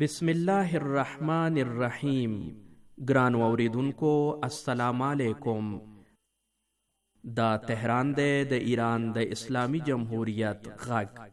بسم الله الرحمن الرحیم. ګران اوریدونکو السلام علیکم. دا تهران دی د ایران د اسلامی جمهوریت غږ.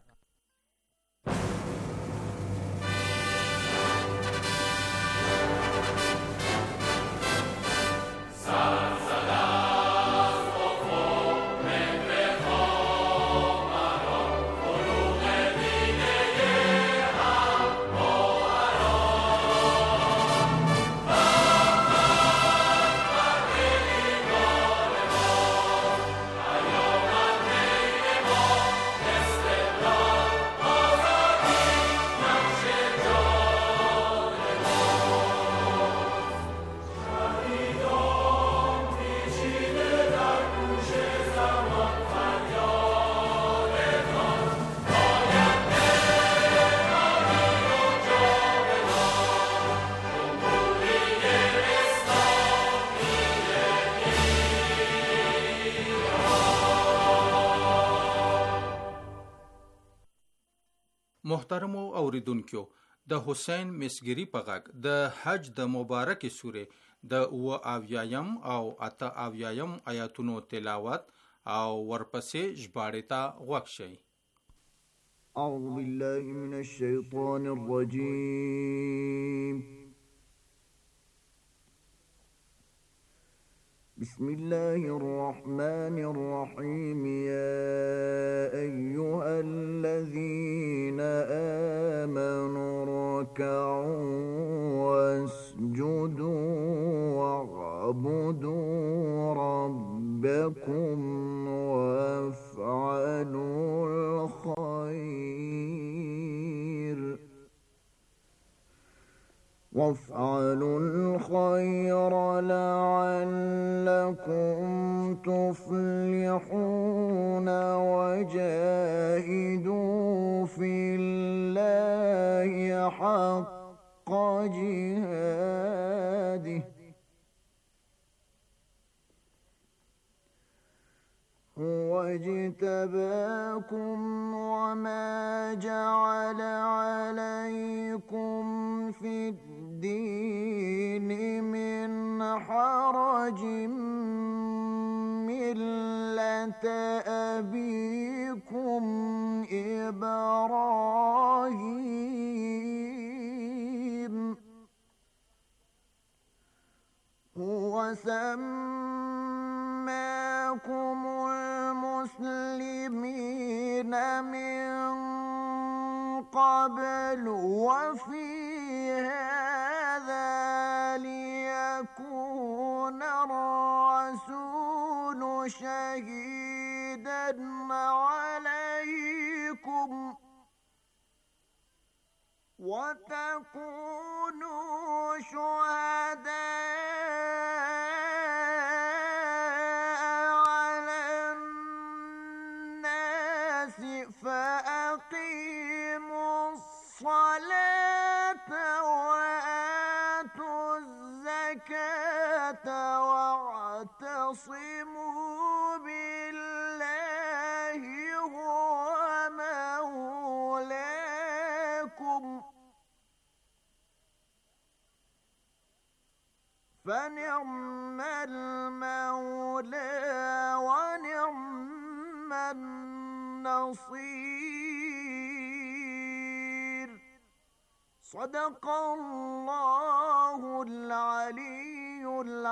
محترمو اوریدونکو، د حسین مسګری په غږ د حج د مبارک سورې د اویایم او 88 آیاتونو تلاوت او ورپسې ژباړې ته غوږ شئ. اعوذ بالله من الشیطان الرجیم. بسم الله الرحمن الرحيم. يا أيها الذين آمنوا اركعوا واسجدوا واعبدوا ربكم وافعلوا الخير لعلكم تفلحون وجاهدوا في الله حق جهاده هو اجتباكم وما جعل عليكم في الدين من حرج ملة أبيكم إبراهيم هو سماكم المسلمين من قبل وفي هذا ليكون الرسول شهيدا عليكم وتكونوا شهداء على الناس فأقيموا الصلاة وآتوا الزكاة واعتصموا بالله هو مولاكم فنعم المولى ونعم النصير. صدق الله العلي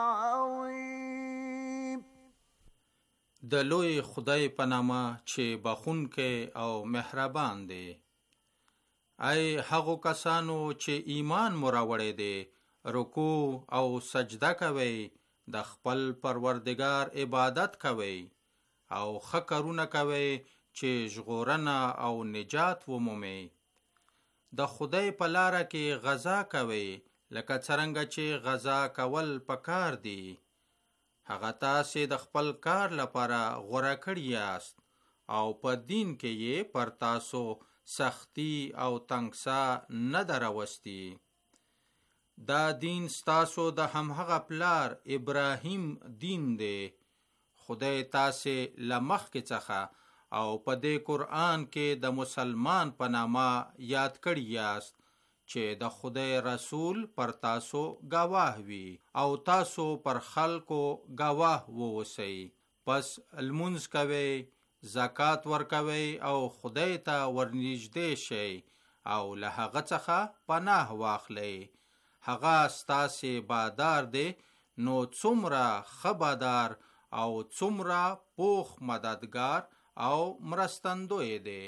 العظيم. د لوی خدای په نامه چې بخښونکی او مهربان دی. ای هغو کسانو چې ایمان مو راوړی دی، رکوع او سجده کوئ، د خپل پروردگار عبادت کوئ او ښه کارونه کوئ چې ژغورنه او نجات ومومئ. د خدای په لاره کې غزا کوئ لکه څرنګه چې غزا کول پکار دي. هغه تاسې د خپل کار لپاره غوره کړي یاست او په دین کې یې پر تاسو سختی او تنګسا نه ده راوستي. دا دین ستاسو د همهغه پلار ابراهیم دین دی. خدای تاسې له مخکې څخه او په دې قرآن کې د مسلمان په نامه یاد کړي یاست چې د خدای رسول پر تاسو گواه وي او تاسو پر خلکو گواه ووسی. پس لمونځ کوئ، زکات ورکوئ او خدای ته ورنږدې شئ او له هغه څخه پناه واخلئ. هغه ستاسې بادار دی، نو څومره ښه بادار او څومره پوخ مددگار او مرستندوی دی.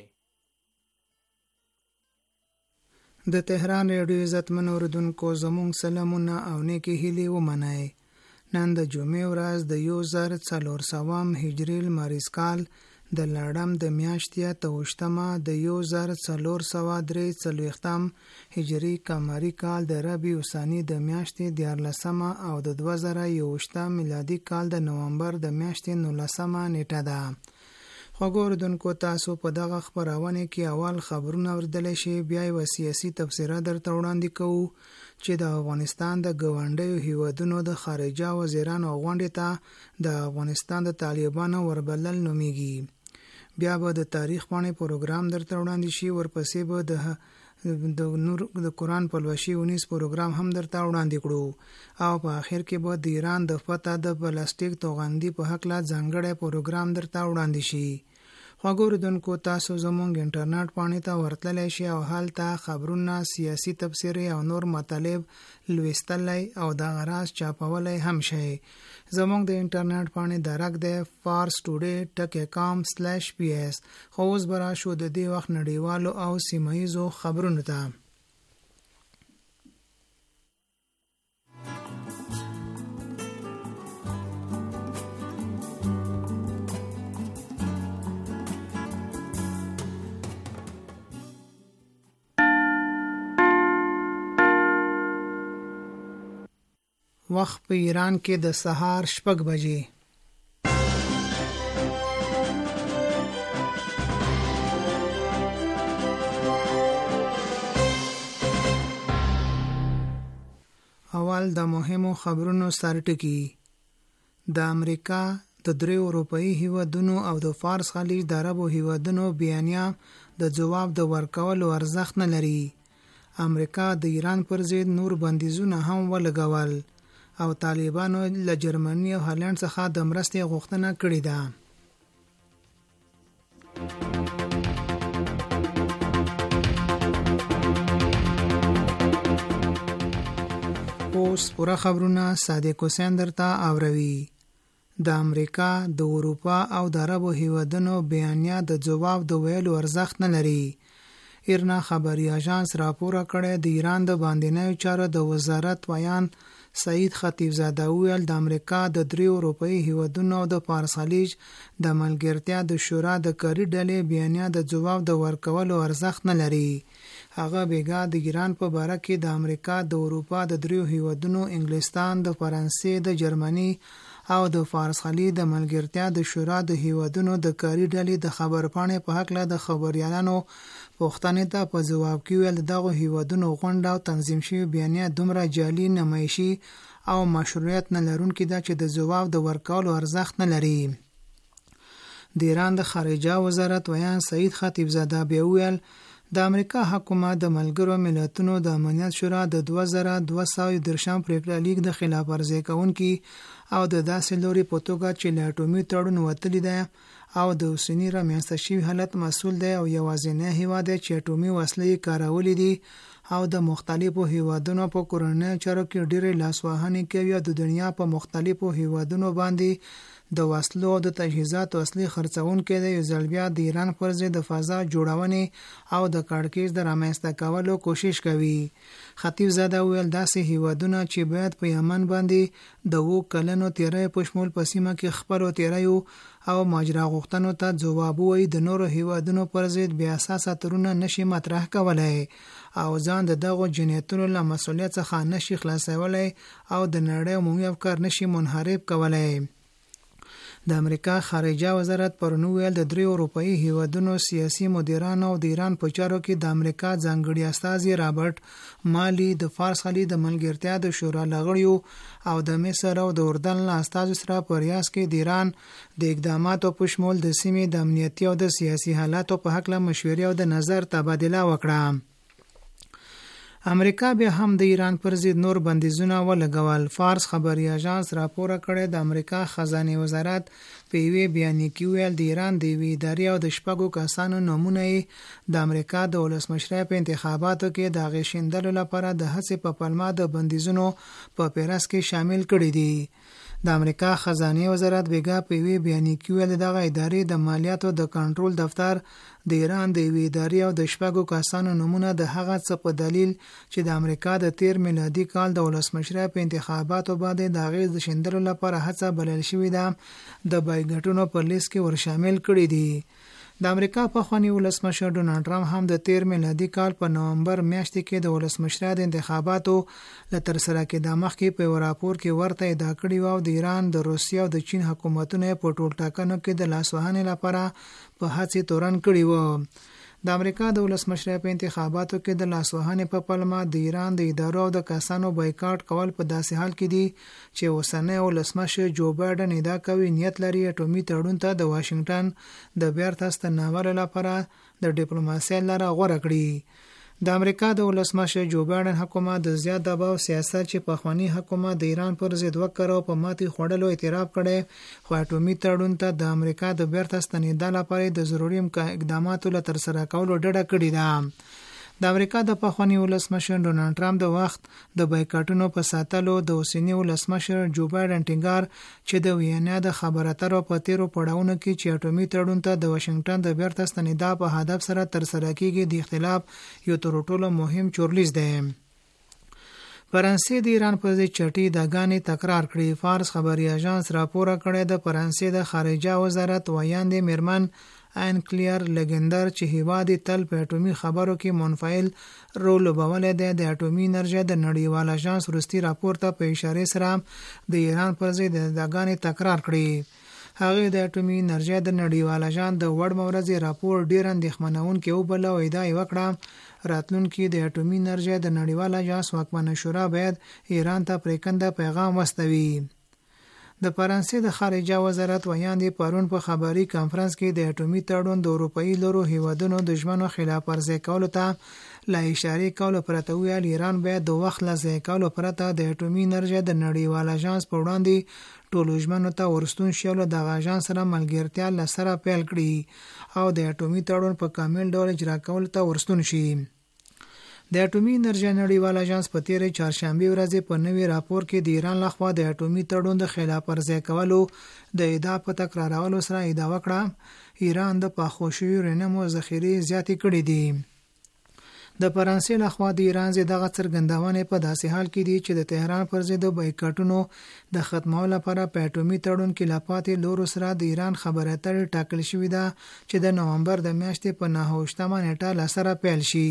د تهران ریډیو عزتمن اوریدونکو زموږ سلامونه او نیکې هیلې ومنئ. نن د جمعې ورځ د 1400 هجري لمریز کال د لړم د میاشتې 28 د 1443 هجري قمري کال د ربیع الثاني د میاشتې 14 او د 2021 میلادي کال د نومبر د میاشتې 19 نیټه ده. خوږو اوریدونکو، تاسو په دغه خپرونه کې اول خبرونه اوریدلی شئ، بیا یوه سیاسي تبصره درته وړاندې کوو چې د افغانستان د ګاونډیو هیوادونو د خارجه وزیرانو غونډې ته د افغانستان د طالبانو وربلل نومیږي. بیا به د تاریخ پاڼې پروګرام درته وړاندې شي، ورپسې به د قرآن پلوشي 19 پروګرام هم درته وړاندې کړو او په آخر کې به د ایران د فتح د پلاستیک توغندي په هکله ځانګړی پروګرام درته وړاندې شي. خوږو اوریدونکو، تاسو زموږ انټرنیټ پاڼې ته ورتللی شئ او هلته خبرونه، سیاسي تبصرې او نور مطالب لوستلی او دغه راز چاپولی هم شئ. زموږ د انټرنیټ پاڼې درک دی farstoday.com/ps. خو اوس به راشو د دې وخت نړیوالو او سیمه ییزو خبرونو ته. وخت په ایران کې د سهار 6 بجې. اول د مهمو خبرونو سرټکی. د امریکا د 3 اروپאי هیوادونو او د فارس خلیج د عربو هیوادونو بیانیه د جواب د ورکولو ارزښت نه لري. امریکا د ایران پر ضد نور بندیزونه هم ولګول او طالبانو له جرمني او هالند څخه د مرستې غوښتنه کړې ده. اوس پوره خبرونه صادق حسین درته اوروي. د امریکا، د اروپا او د عربو هیوادونو بیانیه د جواب د ویلو ارزښت نه لري. ایرنا خبري اژانس راپور کړی د ایران د باندنیو چارو د وزارت ویان سعید خطیبزاده ویل د امریکا د 3 اروپאי هیوادونو او د فارس خلیج د ملګرتیا د شورا د کاري ډلې بیانیه د جواب د ورکولو ارزښت نه لري. هغه بیګا د ایران په باره کې د امریکا، د اروپا د 3 هیوادونو، انګلستان، د فرانسې، د جرمني او د فارس خلیج د ملګرتیا د شورا د هیوادونو د کاري ډلې د خبرپاڼې په هکله د خبريالانو پوښتنې ته په جواب کې ویل دغه هیوادونو غونډه او تنظیم شوی بیانیه دومره جعلي، نمایشي او مشروعیت نه لرونکې ده چې د جواب د ورکولو ارزښت نه لري. د ایران د خارجه وزارت ویان سعید خطیبزاده بیا ویل د امریکا حکومت د ملګرو ملتونو د امنیت شورا د 2213 پریکړه لیک د خلاف ورزي کوونکي او د داسې لوري په توګه چې له اټومي تړون وتلی ده او د اوسنی رامنځته شوي حالت مسؤل دی او یوازینی هیواد دی چې اټومي وسلې کارولې دي او د مختلفو هیوادونو په کورنۍ چارو کې ډېرې لاسوهنې کوي او د دنیا په مختلفو هیوادونو باندې د وسلو او د تجهیزاتو اصلي خرڅونکي دی. یو ځل بیا د ایران پر ضد د فضا جوړونې او د کړکېچ د رامنځته کولو کوشش کوي. خطیبزاده ویل داسې هیوادونه چې باید په یمن باندې د 2 کلونو تیری په شمول په سیمه کې خپلو تیریو او ماجرا غوښتنو ته ځواب ووایي د نورو هیوادونو پر ضد بې اساسه تړونونه نشي مطرح کولی او ځان د دغو جنایتونو له مسؤلیت څخه نشي خلاصولی او د نړۍ عمومي افکار نشي منحرف کولی. د امریکا خارجه وزارت پرون ویل د 3 اروپאי هیوادونو سیاسي مدیرانو او د ایران په چارو کې د امریکا ځانګړي استازي رابرټ مالی د فارس خلیج د ملګرتیا د شورا لغړیو او د مصر او د اردن له استازو سره په ریاض کې د ایران د اقداماتو په شمول د سیمې د امنیتي او د سیاسي حالاتو په هکله مشورې او د نظر تبادله وکړه. امریکا بیا هم د ایران پر ضد نور بندیزونه ولګول. فارس خبري اژانس راپور کړی د امریکا خزانه وزارت په یوه بیان کې ویل د ایران د وی ادارې او د شپږو کسانو نمونه د امریکا د ولسمشر په انتخاباتو کې د غشیندلو لپاره د هڅې په پلمه د بندیزونو په پیراس کې شامل کړي دي. د امریکا خزانه وزارت بیګا په وی بیان کې ویل دغه ادارې د مالیاتو د کنټرول دفتر د ایران د وی ادارې او د شپږو کسانو نمونه د هغه څه په دلیل چې د امریکا د 13 میلادي کال د ولسمشر په انتخاباتو باندې د غیز د شندلو لپاره هڅه بلل شوې ده د بایګټونو په لیست کې ور شامل کړي دي. د امریکا په خوانی ولسمشر ډونالد ټرمپ هم د 13 میلادي کال په نومبر میاشت کې د ولسمشر د انتخاباتو لتر سره کې د مخ کې په راپور کې ورته ادعا کړې و د ایران د روسیې او د چین حکومتونو په ټول ټاکنو کې د لاسوهنې لپاره په هڅه تورن کړی و. د امریکا د ولسمشر په انتخاباتو کې د لاسوهنې په پلمه د ایران د ادارو او د کسانو بایکاټ کول په داسې حال کې دي چې اوسنی ولسمشر جو بایدن ادعا کوي نیت لري اټومي تړون ته د واشنگټن د بیرته ستنولو لپاره د ډیپلوماسۍ لاره غوره کړي. د امریکا د ولسمشر جو بایدن حکومت د زیات دباو سیاست چې په خوانی حکومت د ایران پر ضد وکړو په ماتي خوړلو اعتراف کړي خو اټومي تړون ته د امریکا د بیرته ستنېدل لپاره د ضروري اقداماتو لپاره تر سره کولو ډډه کړې ده. د امریکا د پخوانی ولسمشر ډونالد ټرمپ د وخت د بایکاټونو په ساتلو د اوسنی ولسمشر جو بایدن ټینګار چې د وینا د خبرو اترو په تیرو پړاوونو کې چې اټومي تړون ته د واشنگټن د بیرته ستنېدا په هدف سره تر سره کېږي د اختلاف یو تر ټولو مهم چورلیز دی. فرانسې د ایران پر ضد چټي داګانې تکرار کړې. فارس خبري اژانس راپور کړی د فرانسې د خارجه وزارت ویاندې میرمن ان کلیر لګندر چې هیواد تل په اټومي خبرو کې منفعل رول لوبولی دی د اټومي انرژي د نړیوال اژانس وروستي راپور ته په اشاره سره د ایران پر ضد داګانې تکرار کړې. هغه د اټومي انرژي د نړیوال اژانس د وړ مورزي راپور ډیر اندېښمنونکی وبله او ادعا وکړه راتلونکي د اټومي انرژي د نړیوال اژانس واکمنه شورا باید ایران ته پریکنده پیغام واستوي. د فرانسې د خارجه وزارت ویاندې پرون په خبري کانفرنس کې د اټومي تړون د اروپאי لورو هیوادونو د ژمنو خلاف ورزي کولو ته لا اشاره کولو پرته ویل ایران باید د وخت لا ځای کولو پرته د اټومي انرژي د نړیوال اژانس په وړاندې ټولو ژمنو ته ورستون شي او د اژانس سره ملګرتیا لسره پیل کړي او د اټومي تړون په کامل ډول اجرا کولو ته ورستون شي. د اټومي انرژي نړیوال اژانس په تیرې چهارشنبه ورځ په نوي راپور کې د ایران لخوا د اټومي تړون د خلاف ورزي کولو د ادعا په تکرارولو سره ادعا وکړه ایران د پاخوشي یورانیم ذخیره زیاتې کړې دي. د فرانسې لخوا د ایران زی دغه څرګندونه په داسې حال کې دي چې د تهران پر ضد بایکاټونو د ختمولو لپاره په اټومي تړون کې لاپاتې لورو سره د ایران خبرو اترې ټاکل شوې ده چې د نومبر د میاشتې په 9 نیټه لسره پیل شي.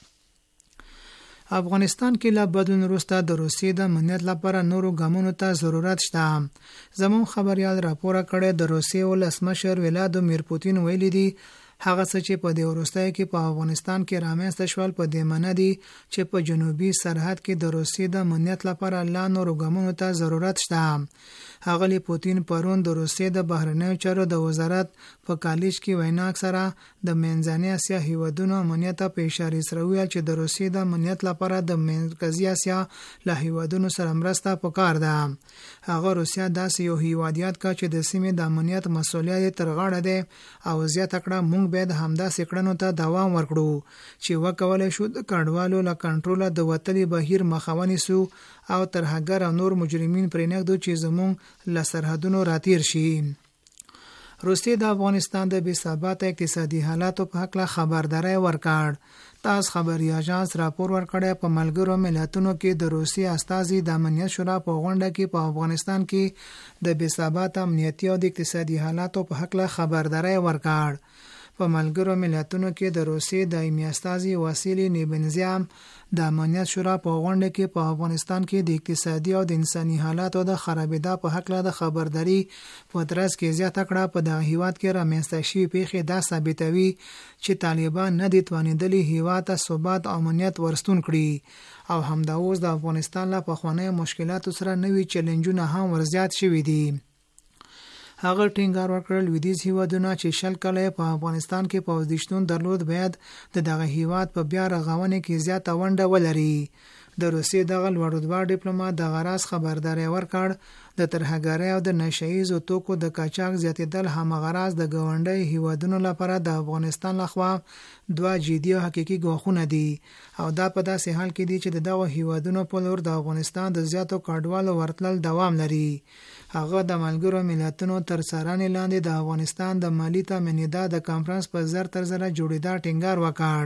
افغانستان کې لا بدلون وروسته د روسیې د امنیت لپاره نورو ګامونو ته ضرورت شته. زموږ خبريال راپور کړی د روسیې ولسمشر ولادیمیر پوتین ویلي دی هغه څه چې په دې وروستۍ کې په افغانستان کې رامنځته شول په دې معنی دی چې په جنوبي سرحد کې د روسیې د امنیت لپاره لا نورو ګامونو ته ضرورت شته. هغه پوتین پرون د روسیې د بهرنیو چارو د وزارت په کالج کې وینا سره د منځنۍ اسیا هیوادونو امنیت په اشاره سره ویل چې د روسیې د امنیت لپاره د مرکزی اسیا له هیوادونو سره مرسته پکار ده. هغه روسیا داسې یو هیواد یاد کا چې د سیمې د امنیت مسولیت تر غاړه ده او زیاته کړه موږ باید همداسې کړنو ته دوام ورکړو چې وکولای شو د کډوالو له کنټروله د وتلي بهیر مخاوني سو او تر هغه او نور مجرمین پرې نګدو چې زموږ له سرحدونو راتیر شي. روسیې د افغانستان د بې ثباته اقتصادي حالاتو په حق له خبرداري ورکړ. تاس خبري اژانس راپور ورکړی په ملګرو ملتونو کې د روسیې استازي د امنیت شورا په غونډه کې په افغانستان کې د بې ثباته امنیتي او د اقتصادي حالاتو په حق له خبرداري ورکړ. په ملګرو ملتونو کې د روسیې دایمي استازي واسیلی نیبنزیام د امنیت شورا په غونډه کې په افغانستان کې د اقتصادي او د انساني حالاتو د خرابېدا په حق له خبرداري په ترڅ کې زیاته کړه په دغه هیواد کې رامنځته شوي پیښې دا ثابتوي چې طالبان نه دي توانېدلي هیواد ته ثبات او امنیت ورستون کړي او همدا اوس د افغانستان له پخوانیو مشکلاتو سره نوي چیلنجونه هم ورزیات شوي دي. هغه ټینګار وکړ لویدیځ هیوادونه چې شل کله په افغانستان کې پوځ دشتون درلود باید دغه هیواد په بیا رغونې کې زیاته ونډه ولري. د روسیې دغه لوړ ډیپلوماټ د غراس خبرداري ورکړ د ترهګرۍ او د نشهیزو توکو د قاچاق زیاتېدل همغراز د ګاونډي هیوادونو لپاره د افغانستان لخوا دوه جدي او حقيقي ګواښونه دي او دا په داسې حال کې دي چې دغه هیوادونو په لور د افغانستان د زیاتو کډوالو ورتلل دوام لري. هغه د ملګرو ملتونو تر څارنې لاندې د افغانستان د مالی تامینیدا د کانفرنس په زر جوړیدا ټینګار وکړ.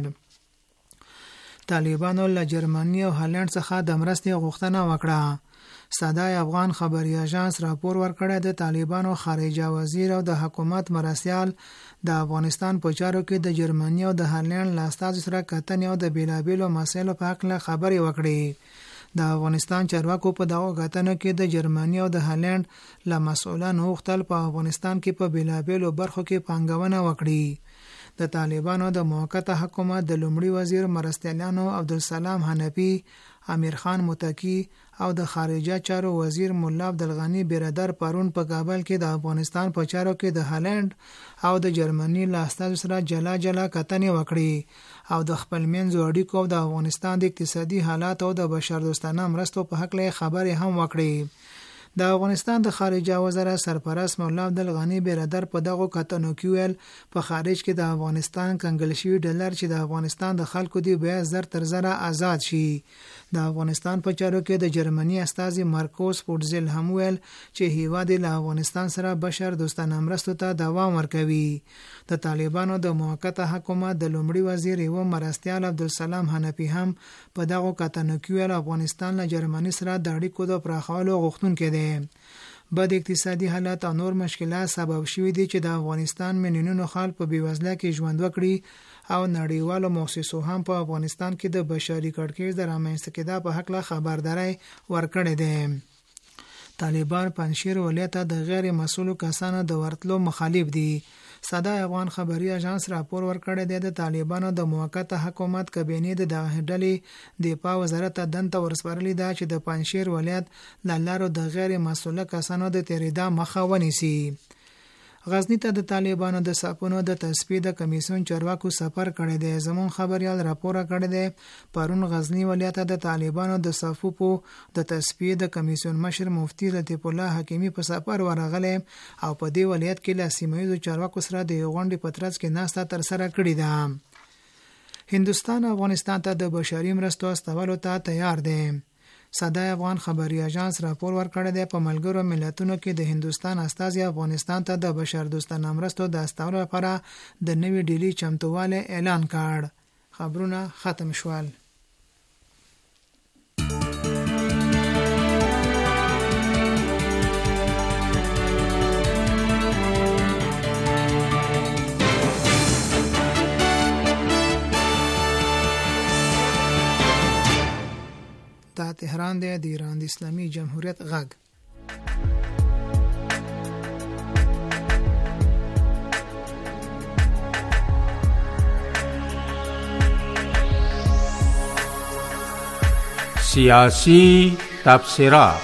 طالبانو له جرمني او هالند څخه د مرستې غوښتنه وکړه. صدای افغان خبري اژانس راپور ورکړی د طالبانو خارجه وزیر او د حکومت مرستیال د افغانستان په چارو کې د جرمني او د هالند له استازو سره کتنې او د بیلابیلو مسایلو په اړه خبرې وکړې. د افغانستان چارواکو په دغه غټنه کې د جرمني او د هالند له مسؤلانو غوښتل په افغانستان کې په بیلابیلو برخو کې پانګونه وکړي. د طالبانو د موقته حکومت د لومړي وزیر مرستیالانو عبدالسلام حنفي، امیر خان متکی او د خارجه چارو وزیر مولا عبدالغنی برادر پرون په کابل کې د افغانستان په چارو کې د هالند او د جرمني له استازو سره جلا کتنې وکړي او د خپل منځو اړیکو او د افغانستان د اقتصادي حالات او د بشردوستانه مرستو په حق له خبرې هم وکړي. د افغانستان د خارجه وزارت سرپرست مولا عبدالغنی برادر په دغه کتنو کې ویل په خارج کې د افغانستان کنګل شوی ډالر چې د افغانستان د خلکو دی بیا زر تر زره آزاد شي. د افغانستان په چارو کې د جرمني استازي مارکوس پورتزل هم ویل چې هیواد له افغانستان سره بشر دوستانه مرستو ته دوام ورکوي. د طالبانو د موقته حکومت د لومړي وزیر او مرستیال عبدالسلام حنفي هم په دغه کتنو کې ویل افغانستان له جرمني سره د اړیکو د پراخولو غوښتونکي دی. بد اقتصادي حالات او نور مشکلات سبب شوي دي چې د افغانستان میلیونونو خلک په بیوزله کې ژوند وکړي او نړیوالو مؤسسو هم په افغانستان کې د بشري کړکېچ د رامنځته کېدا په حق له خبرداري ورکړې ده. طالبان پنځشیر ولایت د غیر مسؤلو کسانو د ورتلو مخالف دي. صدای افغان خبري اژانس راپور ورکړی دی د طالبانو د موقته حکومت کابینې د ډلې دفاع وزارت دنده ورسپارلې ده چې د پنځشیر ولایت له لارو د غیر مسؤله کسانو د تیریدا مخه ونیسي. غزنی ته د طالبانو د صفونو د تثبیت د کمیسیون چارواکو سفر کړی دی. زمون خبريال راپور کړی دی پرون غزنی ولایت د طالبانو د صفوپو د تثبیت د کمیسیون مشر مفتی لطیف الله حکیمی په سفر ورغله او په دې ولایت کې له سیمایي چارواکو سره د غونډې پترڅ کې ناسته تر سره کړې ده. هندستان افغانستان ته د بشري مرستو استولو ته تیار دی. صدای افغان خبري اژانس راپور ورکړی دی په ملګرو ملتونو کې د هندستان استازي افغانستان ته د بشردوستانه مرستو د استولو لپاره د نوې ډیلی چمتووالی اعلان کړ. خبرونه ختم شول. دا تهران دی د ایران د اسلامي جمهوریت غږ. سیاسی تبصرات.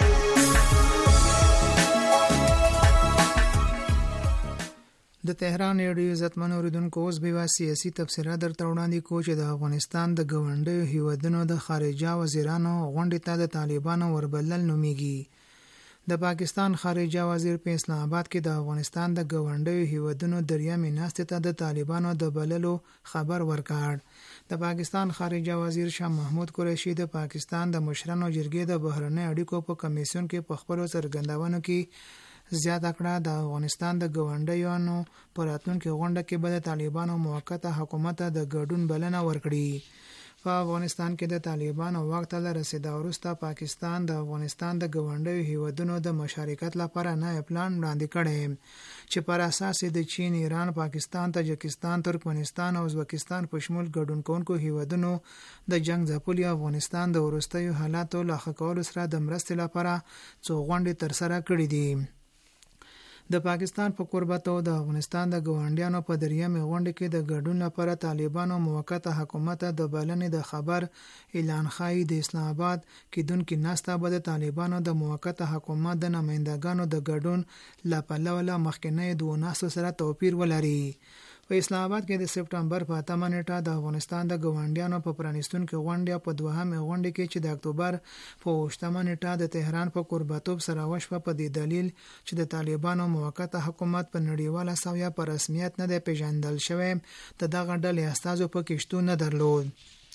د تهران ریډیو عزتمن اوریدونکو اوس به سیاسي تبصره درته وړاندې کوو چې د افغانستان د ګاونډیو هیوادونو د خارجه وزیرانو غونډې ته د طالبانو وربلل نومیږي. د پاکستان خارجه وزیر په اسلام آباد کې د افغانستان د ګاونډیو هیوادونو دریمې ناستې ته د طالبانو د بللو خبر ورکړ. د پاکستان خارجه وزیر شاه محمود قریشي د پاکستان د مشرانو جرګې د بهرنۍ اړیکو په کمیسیون کې په خپلو څرګندونو کې زیاته کړه د افغانستان د ګاونډیانو په راتلونکي غونډه کې به د طالبانو موقته حکومت د ګډون بلنه ورکړي. په افغانستان کې د طالبانو واک ته رسیدا وروسته پاکستان د افغانستان د ګاونډیو هیوادونو د مشارکت لپاره نوی پلان وړاندې کړی چې پر اساس د چین، ایران، پاکستان، تاجکستان، ترکمنستان او ازبکستان په شمول ګډون کوونکو هیوادونو د جنگ ځپلي افغانستان د وروستیو حالاتو له ښه کولو سره د مرستې لپاره څو غونډې ترسره کړې دي. د پاکستان په قربتو د افغانستان د ګاونډیانو په دریمه غونډه کې د ګډون لپاره طالبانو موقته حکومت د بلنې د خبر اعلان خای د اسلام آباد کې دونکو ناسته به د طالبانو د موقته حکومت د نمائندګانو د ګډون لپاره مخکنی دوه ناسو سره توپیر ولري. په اسلام آباد کې د سپټمبر په 8 نیټه د افغانستان د ګاونډیانو په پرانیستونکو غونډه په دوهمه غونډه کې چې د اکتوبر په 8 نیټه د تهران په قربتوب سره وشوه په دې دلیل چې د طالبانو موقته حکومت په نړیواله سویه په رسمیت نه دی پیژندل شوی د دغه ډلې استازو په کې شتون نه درلود.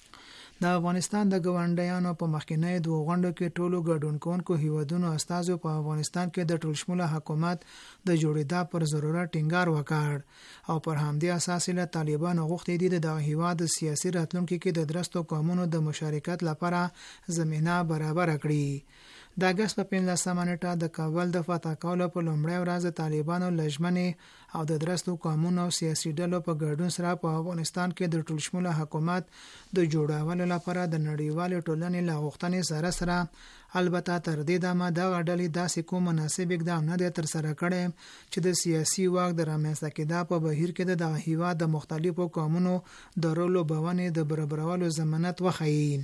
د افغانستان د ګاونډیانو په مخکنی دوه غونډو کې ټولو ګډون کوونکو هیوادونو استازو په افغانستان کې د ټولشموله حکومت د جوړېدا پر ضرورت ټینګار وکړ او پر همدې اساس له طالبانو غوښتي دي د هیواد سیاسي راتلونکو کې د درستو قومونو د مشارکت لپاره زمينه برابر کړي. د اگست په 15 نیټه د کابل د فتح کولو په لومړۍ ورځ طالبانو لجمنې او د درستو قومونو سیاسي ډلو په ګډون سره په افغانستان کې د ټولشموله حکومت د جوړولو لپاره د نړیوال ټولنې له غوښتنې سره البته تر دې دمه د غډلې داسې کوم مناسب اقدام نه دی تر سره کړی چې د سیاسي واک د رامنځته کېدا په بهیر کې د هیواد د مختلفو قومونو د رولو بونې د برابرولو ضمانت وښیي.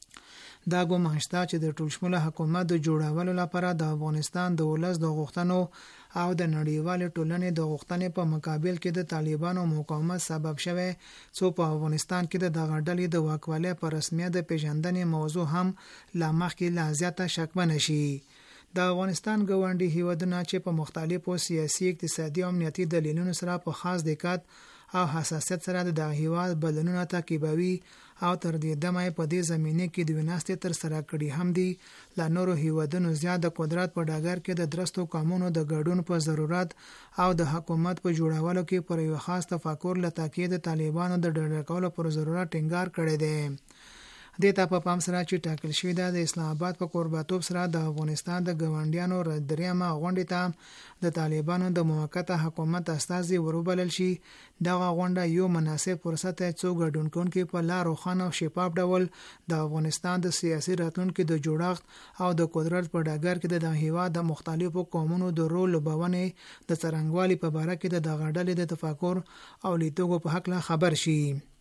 دا ګومان شته چې د ټولشموله حکومت د جوړولو لپاره د افغانستان د ولس د غوښتنو او د نړیوال ټولنې د غوښتنې په مقابل کې د طالبانو مقاومت سبب شوی څو په افغانستان کې د دغه ډلې د واکوالۍ په رسمیت د پیژندنې موضوع هم لا مخکې لا زیاته شکمن شي. د افغانستان ګاونډي هیوادونه چې په مختلفو سیاسي اقتصادي او امنیتي دلیلونو سره په خاص دقت او حساسیت سره د هیواد بدلونونه تعقیبوي او تر دې دمه په دې زمینه کې د وناستې تر سره کړي هم دي لا نورو هیوادونو زیات د قدرت په ډګر کې د درستو قومونو د ګډون په ضرورت او د حکومت په جوړولو کې پر یو خاص تفکر له تاکید طالبانو د ډډه کولو پر ضرورت ټینګار کړی دی. د ته په پام سره چې ټاکل شوی د اسلام آباد په قربتوب سره د افغانستان د ګاونډیانو دریمه غونډه ته د طالبانو د موقته حکومت استازي وروبلل شي. دغه غونډه یو مناسب فرصت دی چې ګډون کوونکي په لار روښانه او شفاف ډول د افغانستان د سیاسي راتلونکو د جوړښت او د قدرت په ډګر کې د هیواد د مختلفو قومونو د رول لوبونې د څرنګوالي په اړه کې د دغه ډلې د تفکر او لیدلورو په حق خبر شي.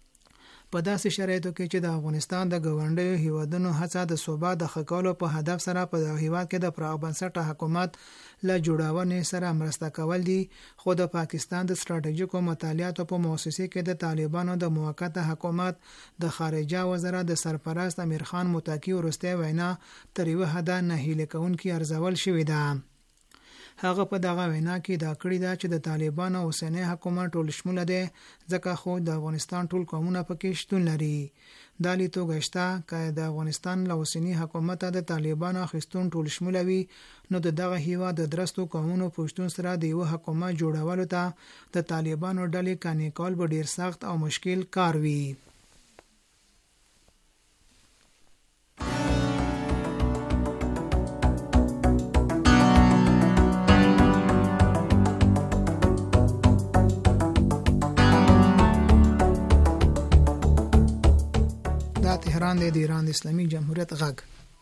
په داسې شرایطو کې چې د افغانستان د ګاونډیو هیوادونو هڅه د ثبات د ښه کولو په هدف سره په دغه هیواد کې د پراخ بنسټه حکومت له جوړونې سره مرسته کول دي، خو د پاکستان د ستراتیژیکو مطالعاتو په موسسه کې د طالبانو د موقته حکومت د خارجه وزارت د سرپرست امیر خان متقی ورسته وینا تر یو حد نه هیله کوونکی ارزول شوې ده. هغه په دغه وینا کې دا کړی دا چې د طالبانو اوسنی حکومت ټول شموله دی ځکه خو د افغانستان ټول قومونه پکې شتون لري. دا لیدلوری شته چې د افغانستان له اوسنی حکومت د طالبانو اخیستون ټول شموله وي نو دغه هیواد د درستو قومونو په شتون سره د یو حکومت جوړولو ته د طالبانو ډلې کانې کول به ډیر سخت او مشکل کار وي. تهران د ایران د اسلامي جمهوریت غږ.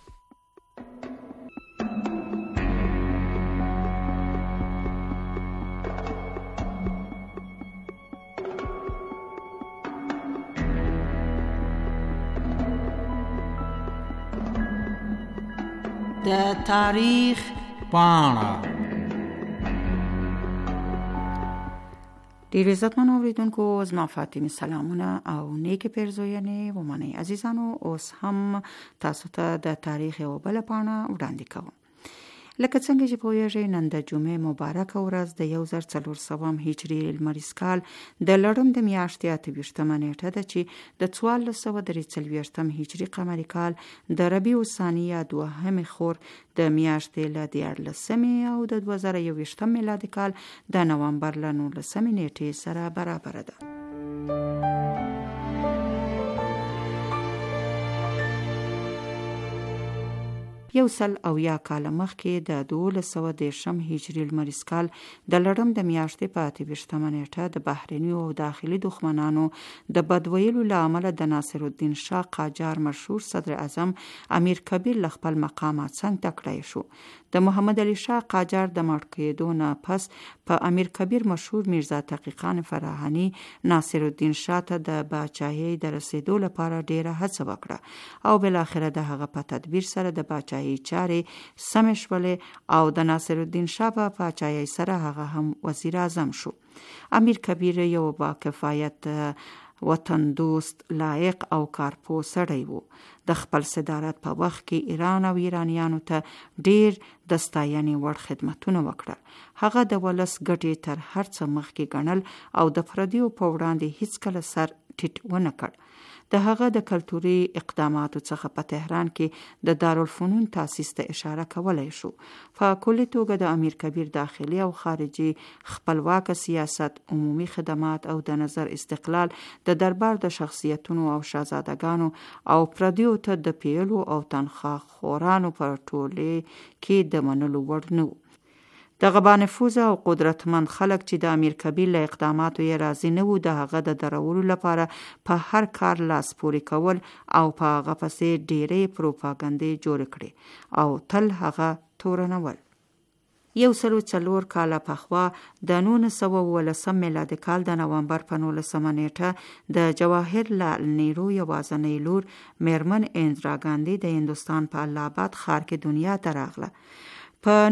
د تاریخ پاڼه. ډیر عزتمن اوریدونکو، زما فاطمه سلامونه او نیک پیرزوینې ومنئ. عزیزانو، اوس هم تاسو ته د تاریخ یو بل پاڼه وړاندې کوم. لکه څنګه چې پوهیږئ، نن د جمعې مبارکه ورځ د 1400 هجري لمریز کال د لړم د میاشتې 28 نیټه ده چې د 1443 هجري قمري کال د ربیع الثاني یا دوهمې خور د میاشتې له 14 او د 2021 میلادي کال د نوامبر له 19 نیټې سره برابر ده. 100 کال مخکې د 1213 هجري لمریز کال د لړم د میاشتې په 28 نیټه د بهرني او داخلي دښمنانو د بدویلو له امله د ناصر الدین شاه قاجار مشهور صدر اعظم امیر کبیر له خپل مقام څنګ ته کړی شو. د محمد علي شاه قاجار د مړ کېدو نه پس په امیر کبیر مشهور میرزا تقی خان فراهانی ناصر الدین شاه ته د باچاهۍ د رسیدو لپاره ډیره هڅه وکړه او بل اخره د هغه په تدبیر سره د باچاهۍ چارې سمې شولې او د ناصر الدین شاه په باچاهۍ سره هغه هم وزیر اعظم شو. امیر کبیر یو با کفایت وطن دوست، لایق او کارپو سړی وو. د خپل صدارت په وخت کې ایران او ایرانیانو ته ډیر د ستاینې وړ خدمتونه وکړل. هغه د ولس ګټې تر هر څه مخکې ګڼل او د پردیو په وړاندې هیڅکله سر ټیټ ونه کړ. د هغه د کلتوري اقداماتو څخه په تهران کې د دارالفنون تاسیس ته اشاره کولای شو. په کلي توګه د امیر کبیر داخلي او خارجي خپلواک سیاست، عمومي خدمات او د نظر استقلال د دربار د شخصیتونو او شاهزادګانو او پردیو ته د پیلو او تنخواه خورانو پر ټولې کې د منلو وړ نه و. دغه با نفوذه او قدرتمند خلک چې د امیر کبیر له اقداماتو یې راضي نه وو، د هغه د درولو لپاره په هر کار لاس پورې کول او په هغه پسې ډیرې پروپاګندې جوړ کړي او تل هغه تورنول. 104 کاله پخوا د 1919 میلادي کال د نومبر په 19 نیټه د جواهر لال نهرو یوازینۍ لور میرمن اندرا ګاندي د هندوستان په الله آباد ښار کې دنیا ته راغله. په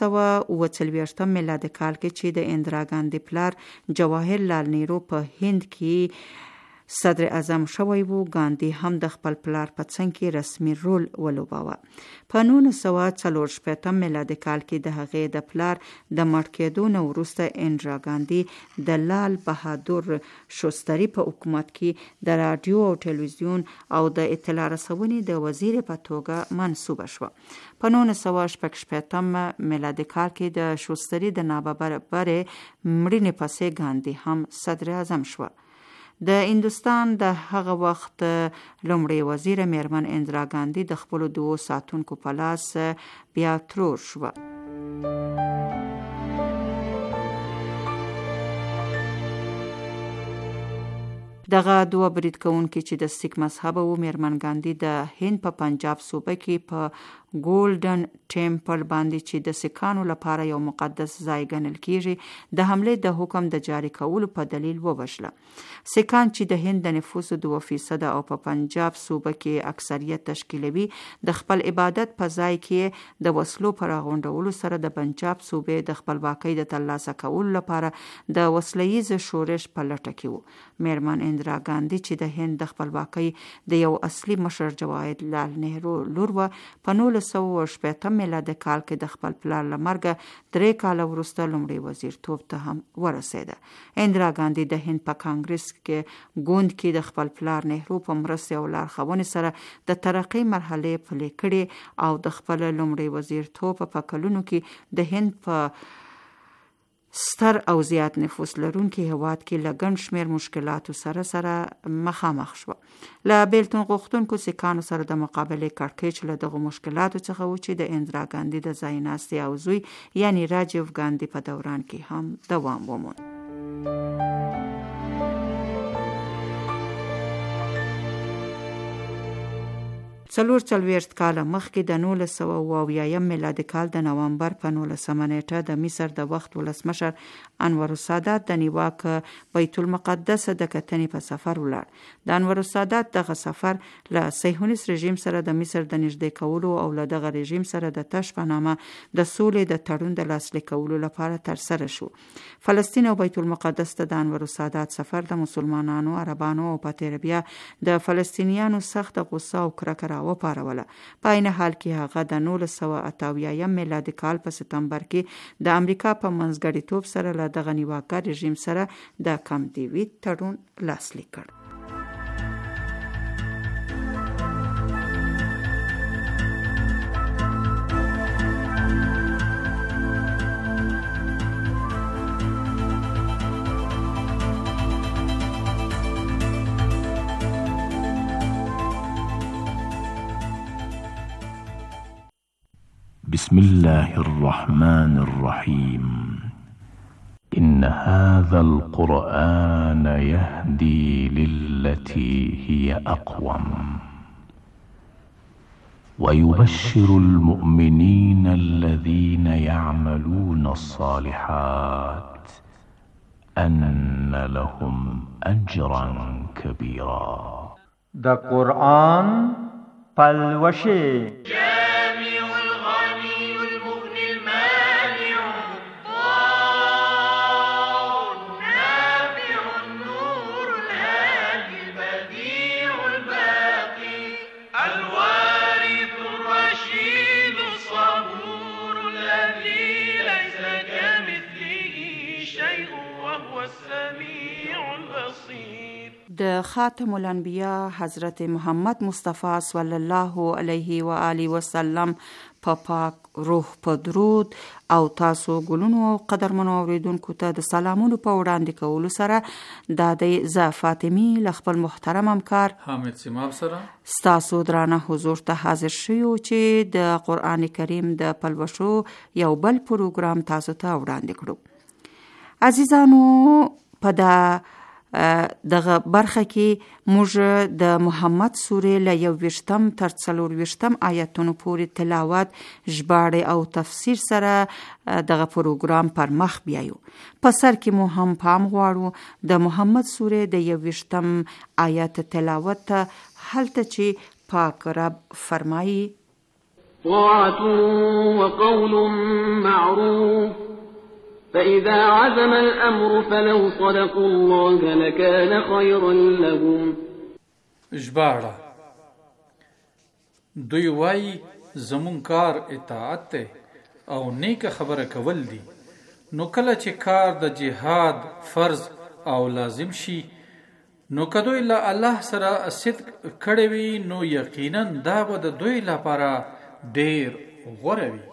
1940 میلادي کال کې چې د اندرا ګاندي پلار جواهر لال نهرو په هند کې صدر اعظم شوی وو، ګاندي هم د خپل پلار په څنګ کې رسمي رول ولوباوه. په 1944 میلادي کال کې د هغې د پلار د مړ کېدو نه وروسته اندرا ګاندي د لال بهادر شوستري په حکومت کې د رادیو او ټلویزیون او د اطلاع رسونې د وزیر په توګه منصوبه شوه. په 1945 میلادي کال کې د شوستري د نابرابرې مړینې پسې ګاندي هم صدر اعظم شوه. د هندوستان د هغه وخت لومړی وزیر میرمن اندرا ګاندي د خپلو 2 ساتونکو په لاس بیا ترور شوه. دغه 2 برید کوونکي چې د سیک مذهب وو، میرمن ګاندي د هند په پنجاب صوبه کې په ګولډن ټیمپل باندې چې د سیکانو لپاره یو مقدس ځای ګڼل کیږي د حمله د حکم د جاری کولو په دلیل ووژله. سیکان چې د هند د نفوسو 2% او په پنجاب صوبه کې اکثریت تشکیلوي، د خپل عبادت په ځای کې د وسلو پر غونډولو سره د پنجاب صوبې د خپلواکۍ د ترلاسه کولو لپاره د وسله‌ییز شورش په لټه کې وو. میرمن اندرا ګاندي چې د هند د خپلواکۍ د یو اصلي مشر جواهر لال نهرو لور وه، په 1960 میلادي کال کې د خپل پلار له مرګه 3 کاله وروسته لومړی وزیرتوب ته هم ورسېده. اندرا ګاندي د هند په کانګرس کې ګوند کې د خپل پلار نهرو په مرستې او لارښوونې سره د ترقۍ مرحلې پلي کړې او د خپل لومړی وزیرتوب په کلونو کې د هند په ستر او زیات نفوس لرونکي هیواد کې له ګڼ شمېر مشکلاتو سره مخامخ شوه. له بیلتون غوښتونکو سیکانو سره د مقابلې کړکېچ له دغو مشکلاتو څخه و چې د اندرا ګاندي د ځای ناستې او زوی یعنی راجیو ګاندي په دوران کې هم دوام وموند. 44 کاله مخکې د 1970 میلادي کال د نومبر په 19 نیټه د مصر د وخت ولسمشر انور السادات د نیواک بیت المقدس د کتنې په سفر ولاړ. د انور السادات دغه سفر له صهیونیست رژیم سره د مصر د نږدې کولو او له دغه رژیم سره د تش په نامه د سولې د تړون د لاسلیک کولو لپاره ترسره شو. فلسطین او بیت المقدس ته د انور السادات سفر د مسلمانانو، عربانو او په تیر بیا د فلسطینیانو سخت غوسه او کرکه وپاروله. په عین حال کې هغه د 1988 میلادي کال په سپتمبر کې د امریکا په منځګړیتوب سره له دغه نیواکه رژیم سره د کامپ دیوید تړون لاسلیک کړ. بسم الله الرحمن الرحيم إن هذا القرآن يهدي للتي هي أقوم ويبشر المؤمنين الذين يعملون الصالحات أن لهم أجرا كبيرا. دا قرآن پلوشه د خاتم الانبیاء حضرت محمد مصطفی صلی الله علیه و آله وسلم په پاک روح په درود او تاسو ګلونو او قدرمنو اوریدونکو ته د سلامونو په وړاندې کولو سره د ز فاطمی ل خپل محترم همکار حامد سیماب سره ستاسو درانه حضور ته حاضر شیو چې د قران کریم د پلوشو یو بل پروګرام تاسو ته وړاندې کړو. عزیزانو په دغه برخه کې موږ د محمد سورې له 21 تر 24 آیاتونو پورې تلاوت، ژباړې او تفسیر سره دغه پروګرام پر مخ بیایو. په سر کې مو هم پام غواړو د محمد سورې د 21 آیات تلاوت ته، هلته چې پاک رب فرمایي: طاعة وقول معروف فإذا عزم الأمر فلو صدقوا الله لكان خيرا لهم. ژباړه: دوی وایي زمون کار اطاعت ته او نیک خبره کول دي، نو کله چې کار د جهاد فرض او لازم شي نو که دوی له الله سره صدق کړی وي نو یقینا دا به د دوی لپاره ډیر غوره وي.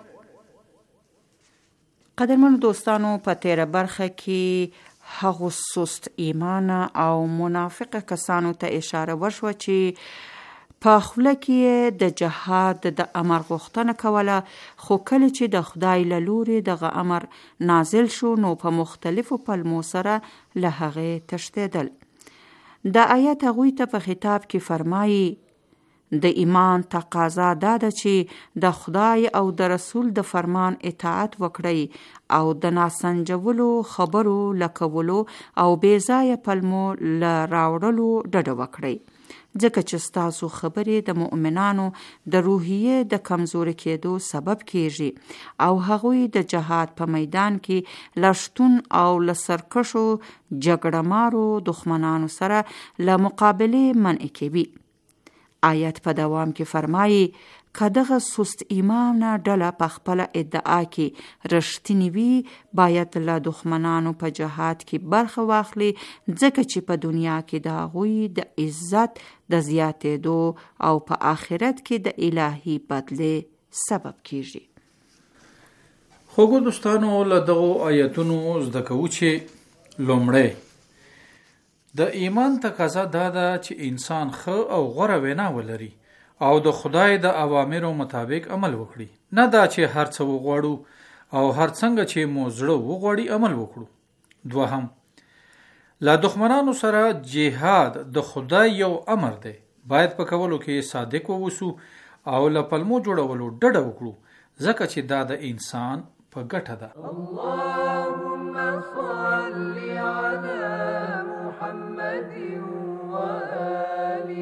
قدرمنو دوستانو، په تیره برخه کې هغو سست ایمان او منافق کسانو ته اشاره وشوه چې په خوله کې د جهاد د امر غوښتنه کوله، خو کله چې د خدای له لوري دغه امر نازل شو نو په مختلفو پلمو سره له هغې تښتېدل. د آیت هغوی ته په خطاب کې فرمایي: د ایمان تقاضا دا ده چې د خدای او د رسول د فرمان اطاعت وکړئ او د ناسنجولو خبرو لکولو او بې ځایه پلمو له راوړلو ډډه وکړئ، ځکه چې ستاسو خبرې د مؤمنانو د روحیې د کمزوري کېدو سبب کیږي او هغوی د جهاد په میدان کې له شتون او له سرکشو جګړه مارو دښمنانو سره له مقابلې منع کوي. آیت په دوام کې فرمایي: که دغه سست ایمانه ډله په خپله ادعا کې رښتینی وي، باید له دښمنانو په جهاد کې برخه واخلي، ځکه چې په دنیا کې د هغوی د عزت د زیاتېدو او په آخرت کې د الهي بدلې سبب کیږي. خوږو دوستانو، له دغو آیتونو زده کوو چې لومړی د ایمان تقاضا دا ده چې انسان ښه او غوره وینا ولري او د خدای د اوامرو مطابق عمل وکړي، نه دا چې هر څه وغواړو او هر څنګه چې مو زړه وغواړي عمل وکړو. دوهم، له دښمنانو سره جهاد د خدای یو امر دی، باید په کولو کې صادق ووسو او له پلمو جوړولو ډډه وکړو، ځکه چې دا د انسان په ګټه ده. اللهم صل علی محمد و آل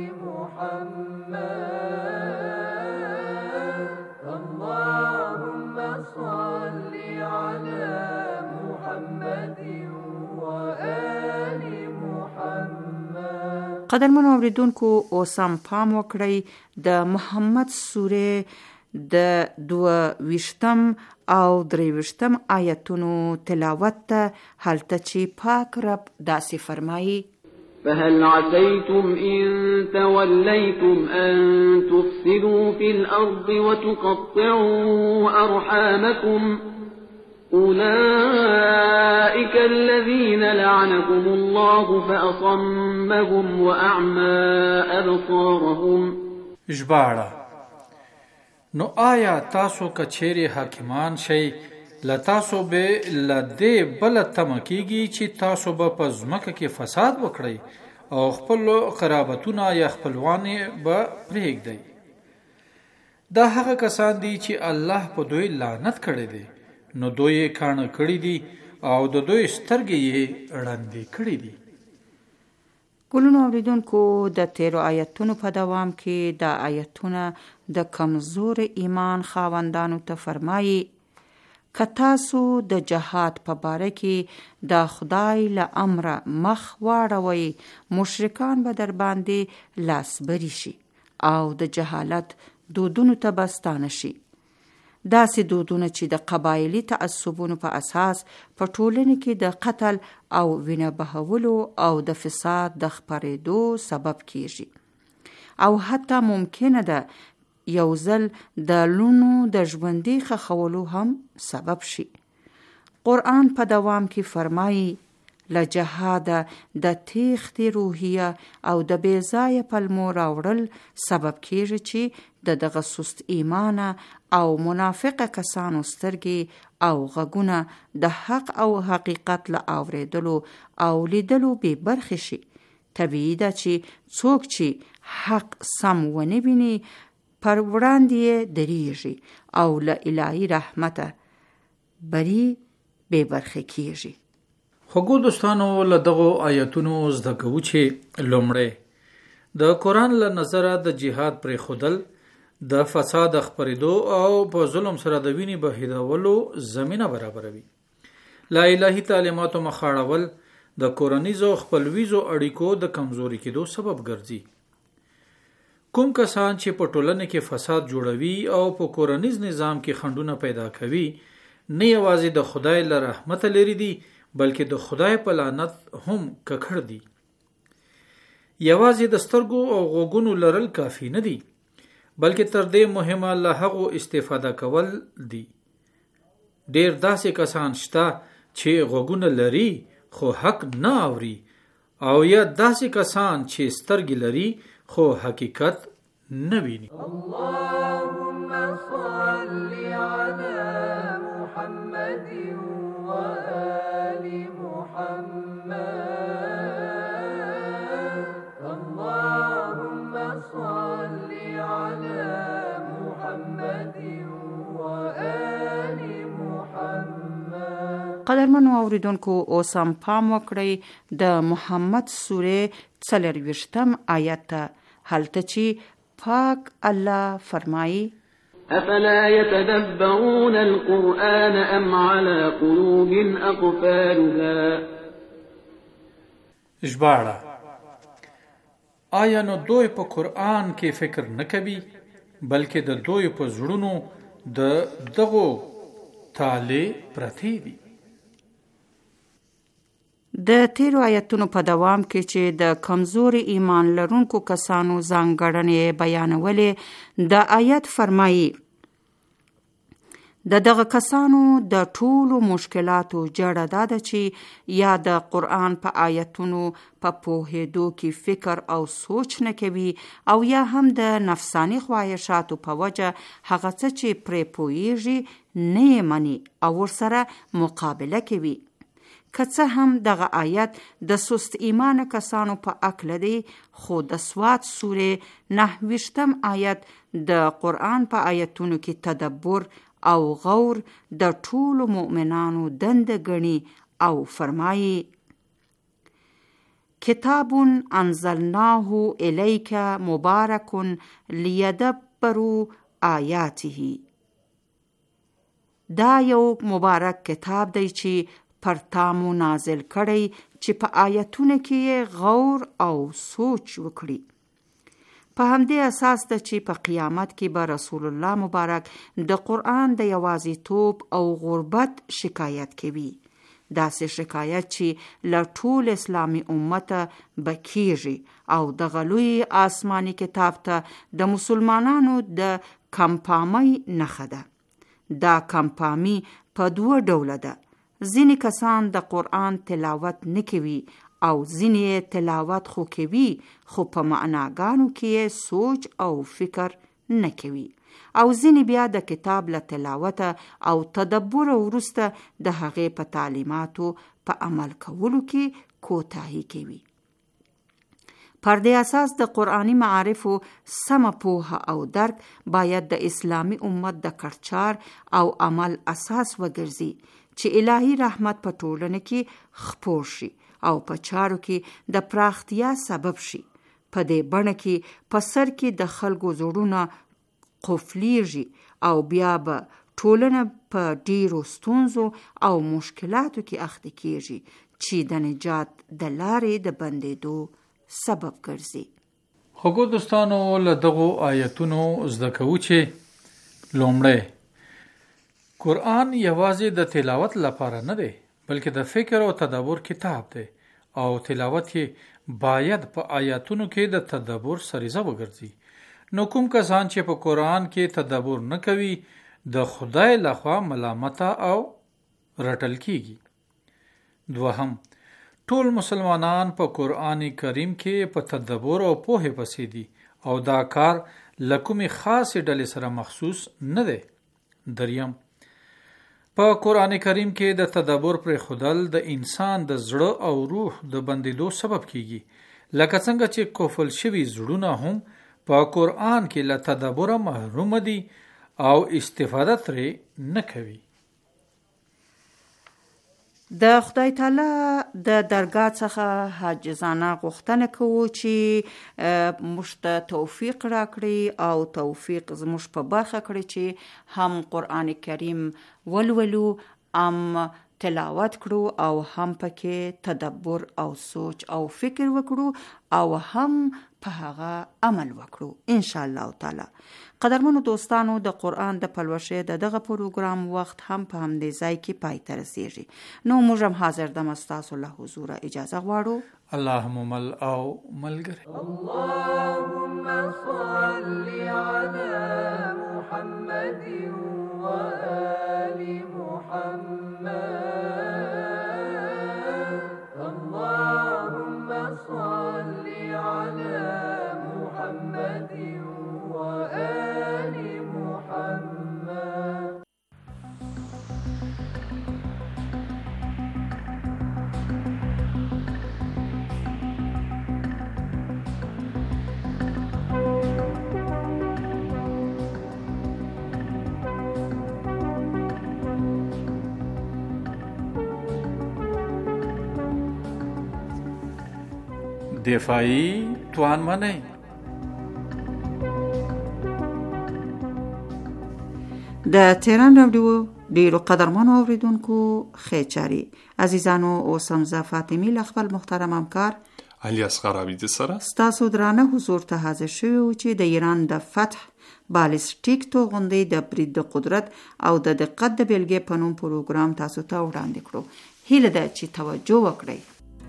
محمد. اللهم صل علی محمد و آل محمد. قدرمنو اوریدونکو، اوس هم پام وکړئ د محمد سورې د 22 او 23 آیتونو تلاوت ته، هلته چې پاک رب داسې فرمایي: فهل عسيتم إن توليتم أن تفسدوا في الأرض وتقطعوا أرحامكم أولئك الذين لعنهم الله فأصمهم وأعمى أبصارهم. ژباړه: نو آیا تاسو کچېرې حاکمان شئ لتاسو به لدې بل تمکیږي چې تاسو به په ځمکه کې فساد وکړئ او خپل قرابتونه یا خپلوان به پرېږدئ. دا هغه کسان دي چې الله په دوی لعنت کړی دی، نو دوی کاڼه کړی دي او د دوی سترګې یې ړندې کړې دي. ګلونو اوریدونکو، د تیرو آیتونو په دوام کې د آیتونه د کمزور ایمان خاوندانو ته فرمایي که تاسو د جهاد په باره کې د خدای له امره مخ واړوئ، مشرکان به در باندې لاسبري شي او د جهالت دودونو ته به ستانه شي. داسې دودونه چې د قبایلي تعصبونو په اساس په ټولنه کې د قتل او وینه بهولو او د فساد د خپرېدو سبب کیږي او حتی ممکنه ده یو ځل د لونو د ژوندي خښولو هم سبب شي. قرآن په دوام کې فرمایي له جهاده د تیښتې روحیه او د بېځایه پلمو راوړل سبب کیږي چې د دغه سست ایمانه او منافقه کسانو سترګې او غوږونه د حق او حقیقت له اورېدلو او لیدلو بې برخې شي. طبیعي ده چې څوک چې حق سم ونه ویني پر وړاندې یې درېږي او له الهي رحمته بری بې برخې کیږي. خوږو دوستانو، له دغو آیتونو زده کوو چې لومړی د قرآن له نظره د جهاد پرېښودل د فساد خپرېدو او په ظلم سره د وینې بهېدولو زمینه برابروي. لا الهي تعلیماتو مخاړول د کورنیزو خپلویزو اړیکو د کمزوري کېدو سبب ګرځي. کوم کسان چې په ټولنه کې فساد جوړوي او په کورنیز نظام کې خنډونه پیدا کوي، نه یوازې د خدای له رحمت لري دي بلکې د خدای په لعنت هم ککړ دي. یوازې د سترګو او غوږونو لرل کافی نه دي، بلکې تر دې مهمه له هغو استفاده کول دي. ډیر داسې کسان شته چې غوږونه لري خو حق نه اوري، او یا داسې کسان چې سترګې لري خو حقیقت نه ویني. اللهم صل على محمد وآل محمد. اللهم صل على محمد وآل محمد. قدرمنو اوریدونکو، اوس هم پام وکړئ د محمد سوره 40 آیت ته، هلته چې پاک الله فرمایي أفلا يتدبرون القرآن أم على قلوب أقفالها. ژباړه: آیا نو دوی په قرآن کې فکر نه کوي، بلکې د دوی په زړونو د دغو تالې پرتې دي. د تیرو آیتونو په دوام کې چې د کمزوري ایمان لرونکو کسانو ځانګړنې بیانولې، د آیت فرمایي دغه کسانو د ټولو مشکلاتو جړه دا ده چې یا د قرآن په آیتونو په پوهېدو کې فکر او سوچ نه کوي، او یا هم د نفسانی خواهشاتو په وجه هغه څه چې پرې پوهېږي نه یې مني او ورسره مقابله کوي. که څه هم دغه آیت د سست ایمانه کسانو په اکله دی، خو د سواد سوره 9 آیت د قرآن په آیتونو کې تدبر او غور د ټولو مؤمنانو دنده ګڼي او فرمایي کتاب انزلناه الیک مبارک لیدبروا آیاته. دا یو مبارک کتاب دی چې پر تامو نازل کړی چې په آیتونه کې غور او سوچ وکړي. په همدې اساس ده چې په قیامت کې به رسول الله مبارک د قرآن د یوازیتوب او غربت شکایت کوي، داسې شکایت چې له ټول اسلامي امته به کیږي او د غلوی آسماني کتاب ته د مسلمانانو د کمپامۍ نښه ده. دا کمپامي په 2 ډوله ده. ځینې کسان د قرآن تلاوت نه کوي او ځینې تلاوت خو کوي، خو په معناګانو کې سوچ او فکر نه کوي. او ځینې بیا د کتاب له تلاوت او تدبر وروسته د هغې په تعلیماتو په عمل کولو کې کوتاهي کوي. پر دې اساس د قرآني معارفو سمه پوهه او درک باید د اسلامي امت د کړچار او عمل اساس وګرځي چې الهي رحمت په ټولنه کې خپور شي او په چارو کې د پراختیا سبب شي. په دې بڼه کې په سر کې د خلکو زړونه قفلیږي او بیا به ټولنه په ډیرو ستونزو او مشکلاتو کې اخته کیږي چې د نجات د لارې د بندېدو سبب ګرځي. خوږو دوستانو، له دغو آیتونو زده کوو چې لومړی قرآن یوازې د تلاوت لپاره نه دی، بلکې د فکر او تدبر کتاب دی او تلاوت یې باید په آیاتونو کې د تدبر سریزه وګرځي. نو کوم کسان چې په قرآن کې تدبر نه کوي د خدای لخوا ملامته او رټل کیږي. دوهم، ټول مسلمانان په قرآن کریم کې په تدبر او پوهه پسې دي او دا کار له کومې خاصې ډلې سره مخصوص نه دی. دریم، په قرآن کریم کې د تدبر پر خودل د انسان د زړه او روح د بندیدو سبب کیږي، لکه څنګه چې قفل شوي زړونه هم په قرآن کې له تدبر محروم دي او استفاده ترې نه کوي. د خدای تعالی د درگاه څخه حاجزانه غوښتنه کوو چې موږ ته توفیق راکړي او توفیق زموږ په برخه کړي چې هم قرآن کریم ولولو، هم تلاوت کړو او هم پکې تدبر او سوچ او فکر وکړو او هم په هغه عمل وکړو ان شاء الله تعالی. قدرمنو دوستانو، د قرآن د پلوشه د دغه پروګرام وخت هم په همدې ځای کې پای ته رسیږي. نو موږ هم حاضر د مستاسو له حضور اجازه غواړو. اللهم مل او ملګری. اللهم صل على محمد وآل محمد. اللهم صل على محمد وآل محمد. دفاعی توانمنۍ. د تهران راډیو ډیرو قدرمنو اوریدونکو خیچاري عزیزانو، اوس هم زه فاطمي له خپل محترم همکار علي اصغر عابدي سره ستاسو درانه حضور ته حاضر شوی و چې د ایران د فتح بالستیک توغندۍ د برید د قدرت او د دقت د بیلګې په نوم پروګرام تاسو ته وړاندې کړو. هیله ده چې توجه وکړئ.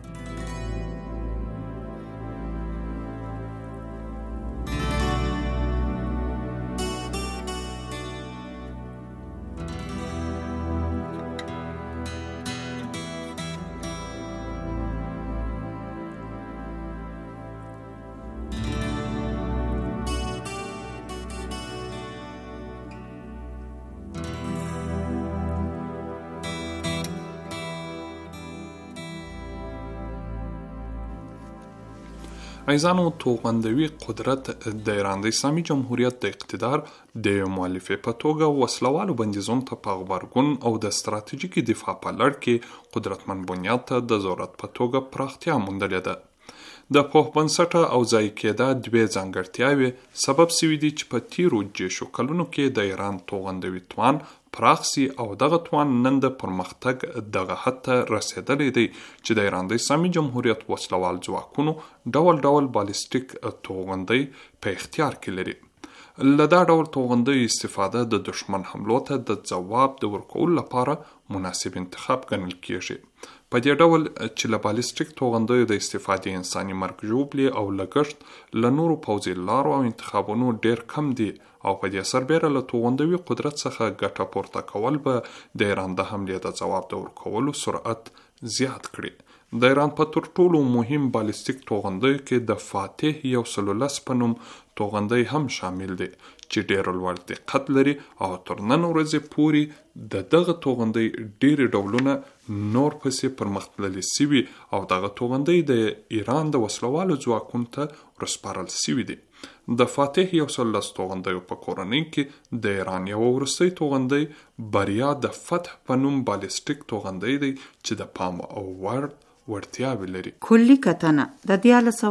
عزیزانو، توغندوي قدرت د ایران د اسلامي جمهوریت د اقتدار د مؤلفې په توګه وسلوالو بندیزونو ته په غبرګون او د ستراتیژیکي دفاع په لړ کې قدرتمن بنیاد ته د ضرورت په توګه پراختیا موندلې ده. د پوه بنسټه او ځای کېده دوې ځانګړتیاوې سبب سوي دي چې په تیرو جیشو کلونو کې د ایران توغندوي توان پراخ سي او دغه توان نن د پرمختګ دغه حد ته رسیدلی دی چې د ایران د اسلامي جمهوریت وسلوال ځواکونو ډول ډول بالستیک توغندۍ په اختیار کې لري. له دا ډول توغندۍ استفاده د دشمن حملو ته د ځواب د ورکولو لپاره مناسب انتخاب ګڼل کیږي. په دې ډول چې له بالستیک توغندیو د استفادې انساني مرګ ژوبلې او لګښت له نورو پوځي لارو او انتخابونو ډیر کم دي او په دې سربیره له توغندوي قدرت څخه ګټه پورته کول به د ایران د حملې د ځواب د ورکولو سرعت زیات کړي. د ایران په تر ټولو مهم بالستیک توغندیو کې د فاتح 110 په نوم توغندۍ هم شامل دي چې ډېر لوړ دقت لري او تر نن ورځې پورې د دغه توغندۍ ډېرې ډولونه نور پسې پرمختللي سوي او دغه توغندۍ د ایران د وسلوالو ځواکونو ته ورسپارل سوي دي. د فاتح 11 توغندیو په کورنۍ کې د ایران یو وروستی توغندۍ بریا د فتح په نوم بالستیک توغندۍ دی چې د پام او وړتیاوې لري. کلی کتنه د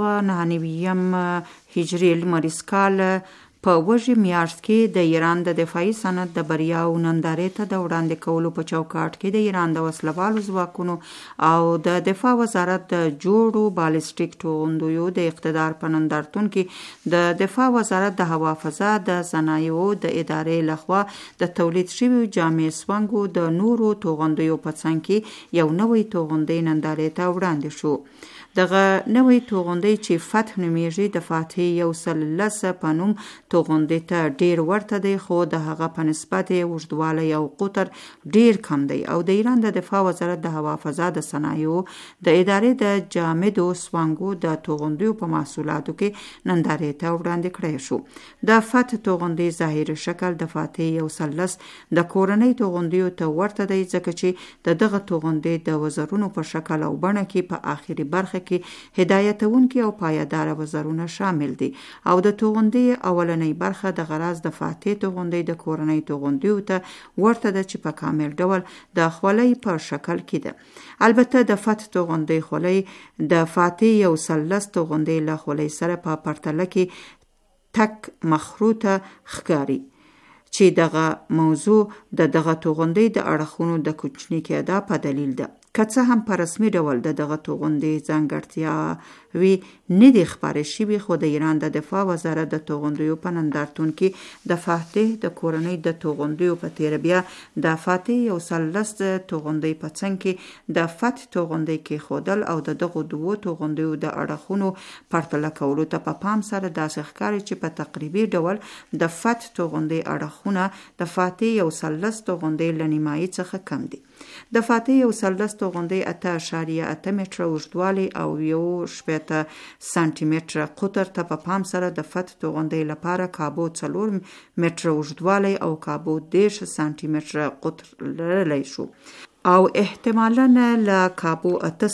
1999 هجري لمریز کال په وژي میاشت کې د ایران د دفاعي صنعت د بریاو نندارې ته د وړاندې کولو په چوکاټ کې د ایران د وسلوالو ځواکونو او د دفاع وزارت د جوړو بالستیک توغندیو د اقتدار په نندارتون کې د دفاع وزارت د هوا فضا د صنایعو د ادارې لخوا د تولید شویو جامع سوانګو د نورو توغندیو په څنګ کې یو نوی توغندی نندارې ته وړاندې شو. دغه نوې توغندۍ چې فتح نومیږي د فاتح 11 په نوم توغندۍ ته ډیر ورته دی، خو د هغه په نسبت اوږدوالی او قطر ډیر کم دی او د ایران د دفاع وزارت د هوا فضا د صنایعو د ادارې د جامدو سوانګو د توغندیو په محصولاتو کې نندارې ته وړاندې کړی شو. د فتح توغندۍ ظاهري شکل د فاتح 11 د کورنۍ توغندیو ته ورته دی، ځکه چې دغه توغندۍ د وزرونو په شکل او بڼه کې په آخري برخه کې هدایتونکي او پایدار وزرونه شامل دي او د توغندۍ اولنۍ برخه د غراز د فاتح توغندۍ د کورنۍ توغندیو ته ورته ده چې په کامل ډول د خولۍ په شکل کې ده. البته د فتح توغندۍ خولۍ د فاتح 11 توغندۍ له خولۍ سره په پرتله کې تک مخروطه ښکاري، چې دغه موضوع دغه توغندۍ د اړخونو د کوچني کېدا په دلیل ده. که څه هم په رسمي ډول دغه توغندۍ ځانګړتیاوې نه دي خپاره شوي، خو د ایران د دفاع وزارت د توغندیو په نندارتون کې د فاتح د کورنۍ د توغندیو په تیره بیا د فاتح 11 توغندۍ په څنګ کې د فتح توغندۍ کې خودل او دغه دوو توغندیو د اړخونو پرتله کولو ته په پام سره داسې ښکاري چې په تقریبي ډول د فتح توغندۍ اړخونه د فاتح 11 توغندۍ له نیمایي څخه کم دي. د فاتح 11 توغندۍ 8.8 متره اوږدوالی او 1.8 سانتي متره قطر ته په پام سره د فتح توغندۍ لپاره کابو 4 متره اوږدوالی او کابو 10 سانتي متره قطر لرلی شو او احتمالاً له کابو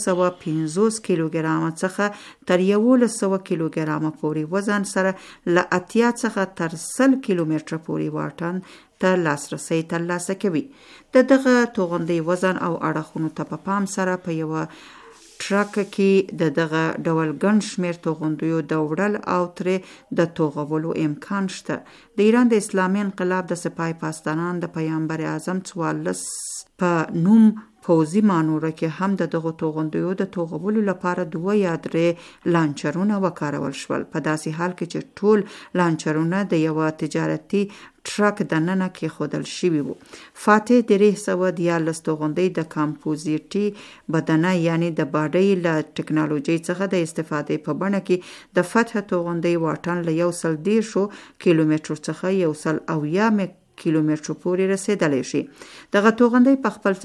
850 کیلوګرامه څخه تر 1100 کیلوګرامه پورې وزن سره له 80 څخه تر 100 کیلومتره پورې واټن ته لاسرسی ترلاسه کوي. دغه توغندۍ وزن او اړخونو ته په پام سره په یو ټرک کې دغه ډول ګڼ شمېر توغندیو د وړل او ترې د توغولو امکان شته. د ایران د اسلامي انقلاب د سپاه پاسداران د پیغمبر اعظم 44 په نوم پوځي مانوره کې هم دغه توغندیو د توغولو لپاره 2 یا 3 لانچرونه وکارول شول، په داسې حال کې چې ټول لانچرونه د یو تجارتي ټرک دننه کې خودل شوي وو. فاتح 314 توغندۍ د کمپوزیټي بدنه یعنی د باډۍ له ټکنالوژي څخه د استفادې په بڼه کې د فتح توغندۍ واټن له 110 کیلومترو څخه 180 کیلومترو پورې رسیدلی شي. دغه توغندۍ په خپل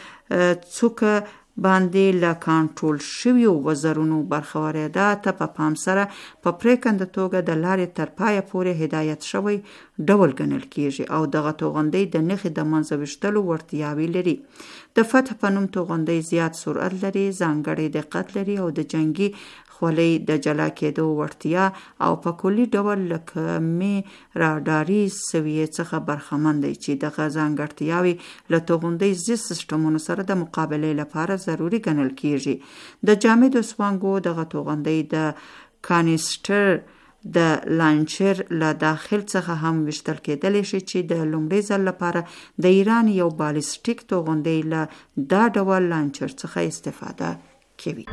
څوکه باندې له کنټرول شویو وزرونو برخوریدا ته په پام سره په پریکنده توګه د لارې تر پایه پورې هدایت شوی ډول ګڼل کیږي او دغه توغندۍ د نښې د منځه ویشتلو وړتیاوې لري. د فتح په نوم توغندۍ زیات سرعت لري، ځانګړی دقت لري او د جنگي خولۍ د جلا کېدو وړتیا او په کلي ډول له کمې راډاري سویې څخه برخمن دی چې دغه ځانګړتیاوې له توغندۍ ضد سیسټمونو سره د مقابلې لپاره ضروري ګڼل کیږي. د جامدو سوانګو دغه توغندۍ د کانیسټر د لانچر له داخل څخه هم وشتل کېدلی شي چې د لومړي ځل لپاره د ایران یو بالستیک توغندۍ له دا ډول لانچر څخه استفاده کوي.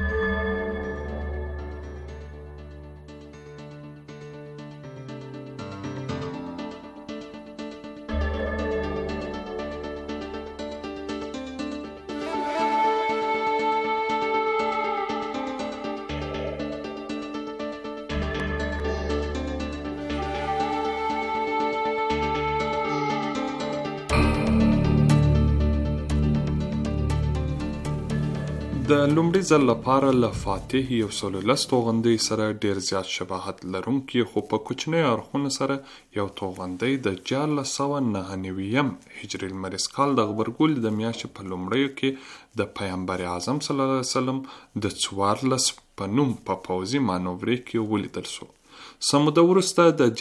د لومړي ځل لپاره له فاتح 110 توغندۍ سره ډیر زیات شباهت لرونکي خو په کوچنۍ اړخونو سره یو توغندۍ د 1499 هجري لمریز کال د غبرګول د میاشتې په لومړیو کې د پیغمبر اعظم صلی الله علیه وسلم د 14 په نوم په پوځي مانورې کې ولیدل شو. سموده وروسته د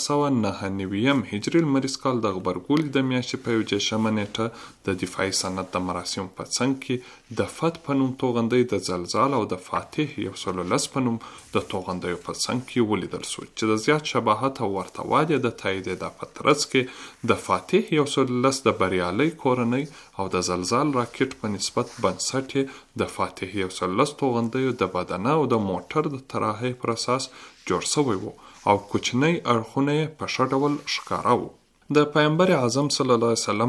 1499 هجري لمریز کال د غبرګول د میاشتې په 1 نیټه د دفاعي صنعت د مراسمو په څنګ کې د فتح په نوم توغندۍ د زلزال او د فاتح 110 په نوم د توغندیو په څنګ کې ولیدل شو چې د زیات شباهت او ورته والي د تایید د پترڅ کې د فاتح 110 د بریالي کورنۍ او د زلزال راکټ په نسبت بنسټ د فاتح 110 توغندیو د بدنه او د موټر د طراحۍ پر اساس جوړ شوی وو او کوچنی اړخونه په ښه ډول ښکاره وو. د پیغمبر اعظم صلی الله علیه وسلم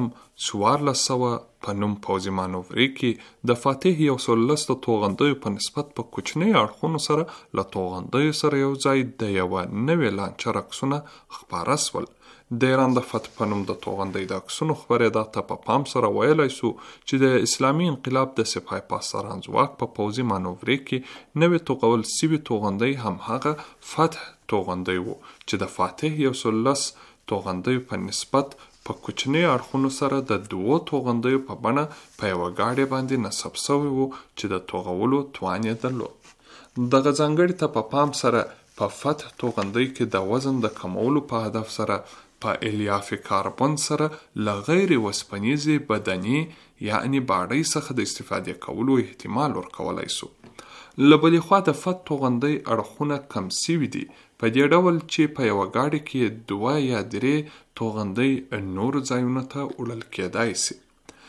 1400 په نوم پوځي مانورې کې د فاتح 110 د توغندیو په نسبت په کوچنی اړخونو سره له توغندیو سره یو ځای د یو نوې لانچر عکسونه خپاره سول. د ایران د فتح په نوم د توغندۍ د عکسونو خپرېدا ته په پام سره ویلی سو چې د اسلامي انقلاب د سپاه پاسداران ځواک په پوځي مانورې کې نوې توغول سوي توغندۍ همهغه فتح توغندۍ وو چې د فاتح 110 توغندۍ په نسبت په کوچنی اړخونو سره د دوو توغندیو په بڼه په یوه ګاډۍ باندې نصب شوی وو چې د توغولو توان یې درلود. دغه ځانګړي ته په پام سره په فتح توغندۍ کې د وزن د کمولو په هدف سره په الیاف کاربن سره له غیر وسپنیزې بدني یعنی باډۍ څخه د استفادې کولو احتمال ورکولی سو. له بلې خوا د فتح توغندۍ اړخونه کم سوي دي په دې ډول چې په یوه ګاډۍ کې 2 یا 3 توغندۍ نورو ځایونو ته وړل کېدای سي.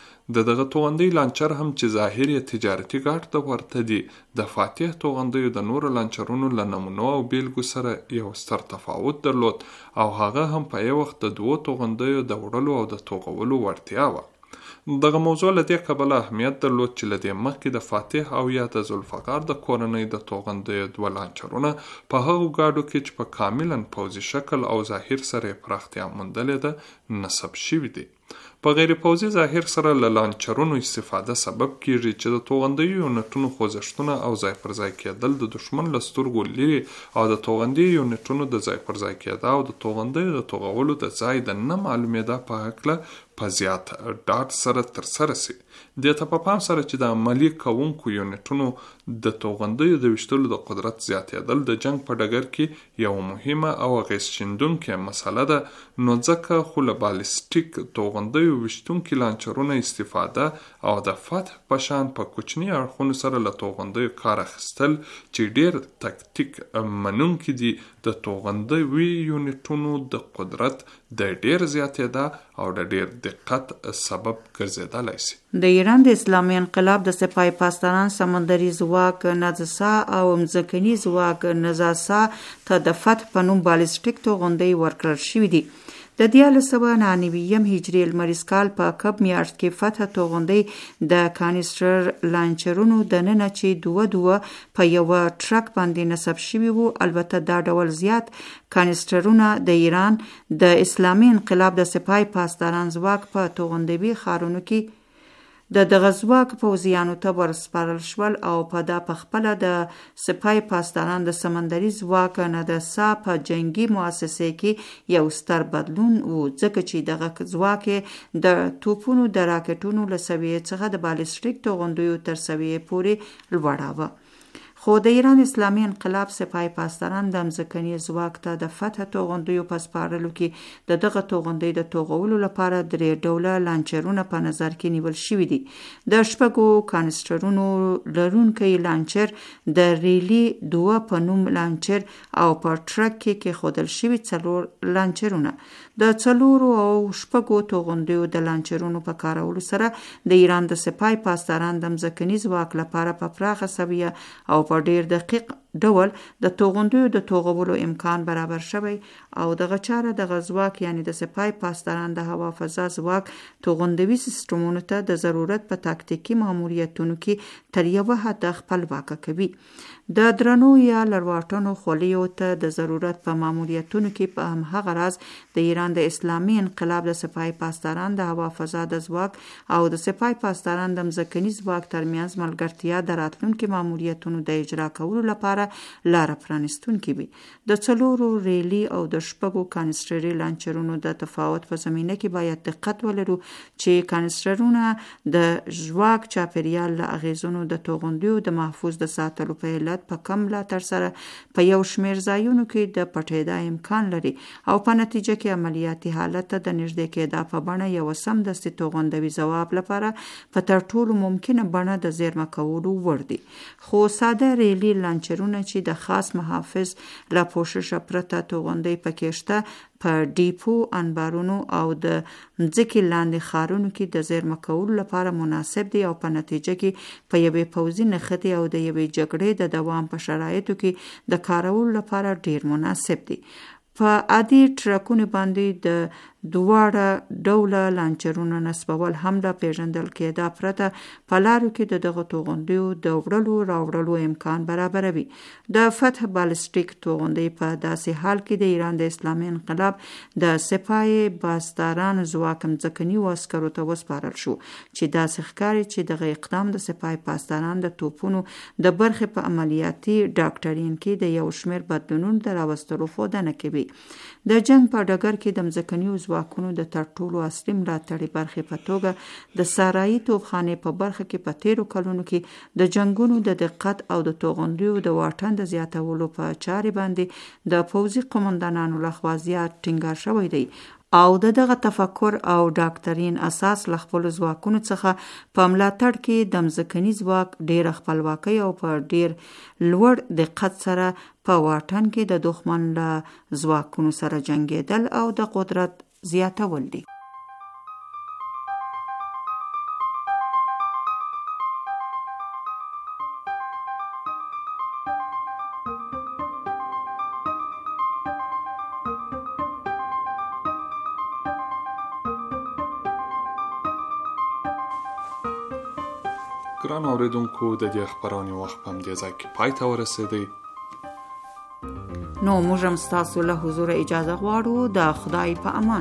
دغه توغندۍ لانچر هم چې ظاهر یې تجارتي ګاټ ته ورته دي د فاتح توغندیو د نورو لانچرونو له نمونو او بیلګو سره یو ستر تفاوت درلود او هغه هم په یو وخت د 2 توغندیو د وړلو او د توغولو وړتیا وه. دغه موضوع له دې کبله اهمیت درلود چې له دې مخکې د فاتح او یا د ذوالفقار د کورنۍ د توغندیو 2 لانچرونه په هغو ګاډو کې چې په کاملا پوځي شکل او ظاهر سره پراختیا موندلې ده نصب شوي دي. په غیر پوځي ظاهر سره له لانچرونو استفاده سبب کیږي چې د توغندیو یونټونو خوځښتونه او ځای پر ځای کېدل د دشمن له سترګو لرې او د توغندیو یونټونو د ځای پر ځای کېدا او د توغندیو د توغولو د ځای د نه معلومېدا په هکله په زیات ډاټ سره ترسره سي. دې ته په پام سره چې د عملي کوونکو یونټونو د توغندیو د ویشتلو د قدرت زیاتېدل د جنگ په ډګر کې یو مهمه او اغېزچندونکې مسله ده، نو ځکه خو له بالستیک توغندیو ویشتونکي لانچرونه استفاده او د فتح په شان په کوچني اړخونو سره له توغندیو کار اخیستل چې ډیر تکتیک منونکي دي د توغندیو یونټونو د قدرت د ډیر زیاتېدا او د ډیر دقت سبب ګرځېدلی سي. د ایران د اسلامي انقلاب د سپاه پاسداران سمندري ځواک نازسا او مځکني ځواک نزاسا ته د فتح په نوم بالستیک توغندۍ ورکړل شوي دي. د 1999 هجري لمریز کال په کب میاشت کې فتح توغندۍ د کانیسټر لانچرونو د ننه چې 2 په یو ټرک باندې نصب شوي وو. البته دا ډول زیات کانیسټرونه د ایران د اسلامي انقلاب د سپاه پاسداران ځواک په توغندوي ښارونو کې د دغه ځواک پوځیانو ته ورسپارل شول او په دا پخپله د سپاه پاسداران د سمندري ځواک نازسا په جنگي مؤسسې کې یو ستر بدلون و، ځکه چې دغه ځواک د توپونو د راکټونو له سویې څخه د بالستیک توغندیو تر سویې پورې لوړاوه. خو د ایران اسلامي انقلاب سپاه پاسداران د مځکني ځواک ته د فتح توغندیو په سپارلو کې د دغه توغندۍ د توغولو لپاره 3 ډوله لانچرونه په نظر کې نیول شوي دي. د 6 کانیسټرونو لرونکی لانچر، د ریلی 2 په نوم لانچر او په ټرک کې ښودل شوي 4 لانچرونه. د 4 او 6 توغندیو د لانچرونو په کارولو سره د ایران د سپاه پاسداران د مځکني ځواک لپاره په پراخه سویه او په ډیر دقیق ډول د توغندیو د توغولو امکان برابر شوی او دغه چاره د غزواک یعنی د سپای پاسداران د هوا فضا ځواک توغندوي سیستمونو ته د ضرورت په تاکتیکي ماموریتونو کې تر یوه حد خپلواکه کوي. د درنو یا لرواټنو خولیو ته د ضرورت په ماموریتونو کې په همغه راز د ایران د اسلامي انقلاب د سپای پاسداران د هوا فضا د ځواک او د سپای پاسداران د مځکني ځواک ترمنځ ملګرتیا د راتلونکي ماموریتونو د اجرا کولو لپاره لار پرانستونکې وي. د 4 ریلی او د 6 کانستري لانچرونو د تفاوت په زمینه کې باید دقت ولرو چې کانسترونه د ځواک چاپیریال له اغیزونو د توغندیو د محفوظ د ساتلو په علت په کم ملاتړ سره په یو شمیر ځایونو کې د پټېدا امکان لري او په نتیجه کې عملیاتي حالت ته د نږدې کېدا په بڼه یو سمدستي توغندوي ځواب لپاره په تر ټولو ممکنه بڼه د زیرمه کولو وړ دي. خو ساده ریلی لانچرونه چې د خاص محافظ لا پوشش پرته توغندي پکې شته په ډیپو انبارونو او د ځکه لاندې خارونو کې د زیرمه کولو لپاره مناسب دي او په نتیجه کې په یوې پوځي نښتې او د یوې جګړې د دوام په شرایطو کې د کارولو لپاره ډیر مناسب دي. په عادي ټرکونو باندې د دواړه ډوله لانچرونو نصبول هم لا پیژندل کېده پرته په لارو کې د دغه توغندیو د وړلو راوړلو امکان برابروي. د فتح بالستیک توغندي په داسې حال کې د ایران د اسلامي انقلاب د سپای پاسداران ځواک مځکني عسکرو ته وسپارل شو چې داسې ښکاري چې دغه اقدام د سپای پاسداران د توپونو د برخې په عملیاتي ډاکټرین کې د یو شمیر بدلونونو د راوستلو ښودنه کوي. د جنگ په ډګر کې د مځکني ځواکونو د تر ټولو اصلي ملاتړي برخې په توګه د سارایي توپخانې په برخه کې په تیرو کلونو کې د جنگونو د دقت او د توغندیو د واټن د زیاتولو په چارې باندې د پوځي قومندانانو لخوا زیات ټینګار شوی دی او دغه تفکر او ډاکټرین اساس له خپل ځواکونو څخه په ملاتړ کې د مځکني ځواک ډیر خپلواکي او په ډیر لوړ دقت سره په واټن کې د دښمن له ځواکونو سره جنگیدل او د قدرت زیاتول دي. ګران اوریدونکو د دې خبرونې وخت په همدې ځای کې پای ته ورسېدی. نو موږ هم ستاسو له حضور اجازه غواړو. د خدای په امان.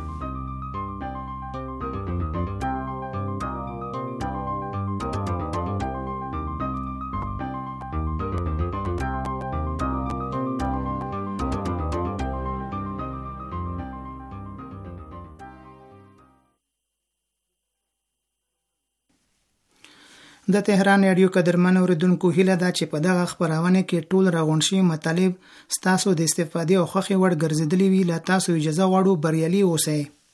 د تهران رادیو قدرمن اوریدونکو هیله ده چې په دغه خبرونه کې ټول راغونډ شوي مطالب ستاسو د استفادې او خوښې وړ ګرځېدلې وي. له تاسو اجازه غواړو. بریالي اوسئ.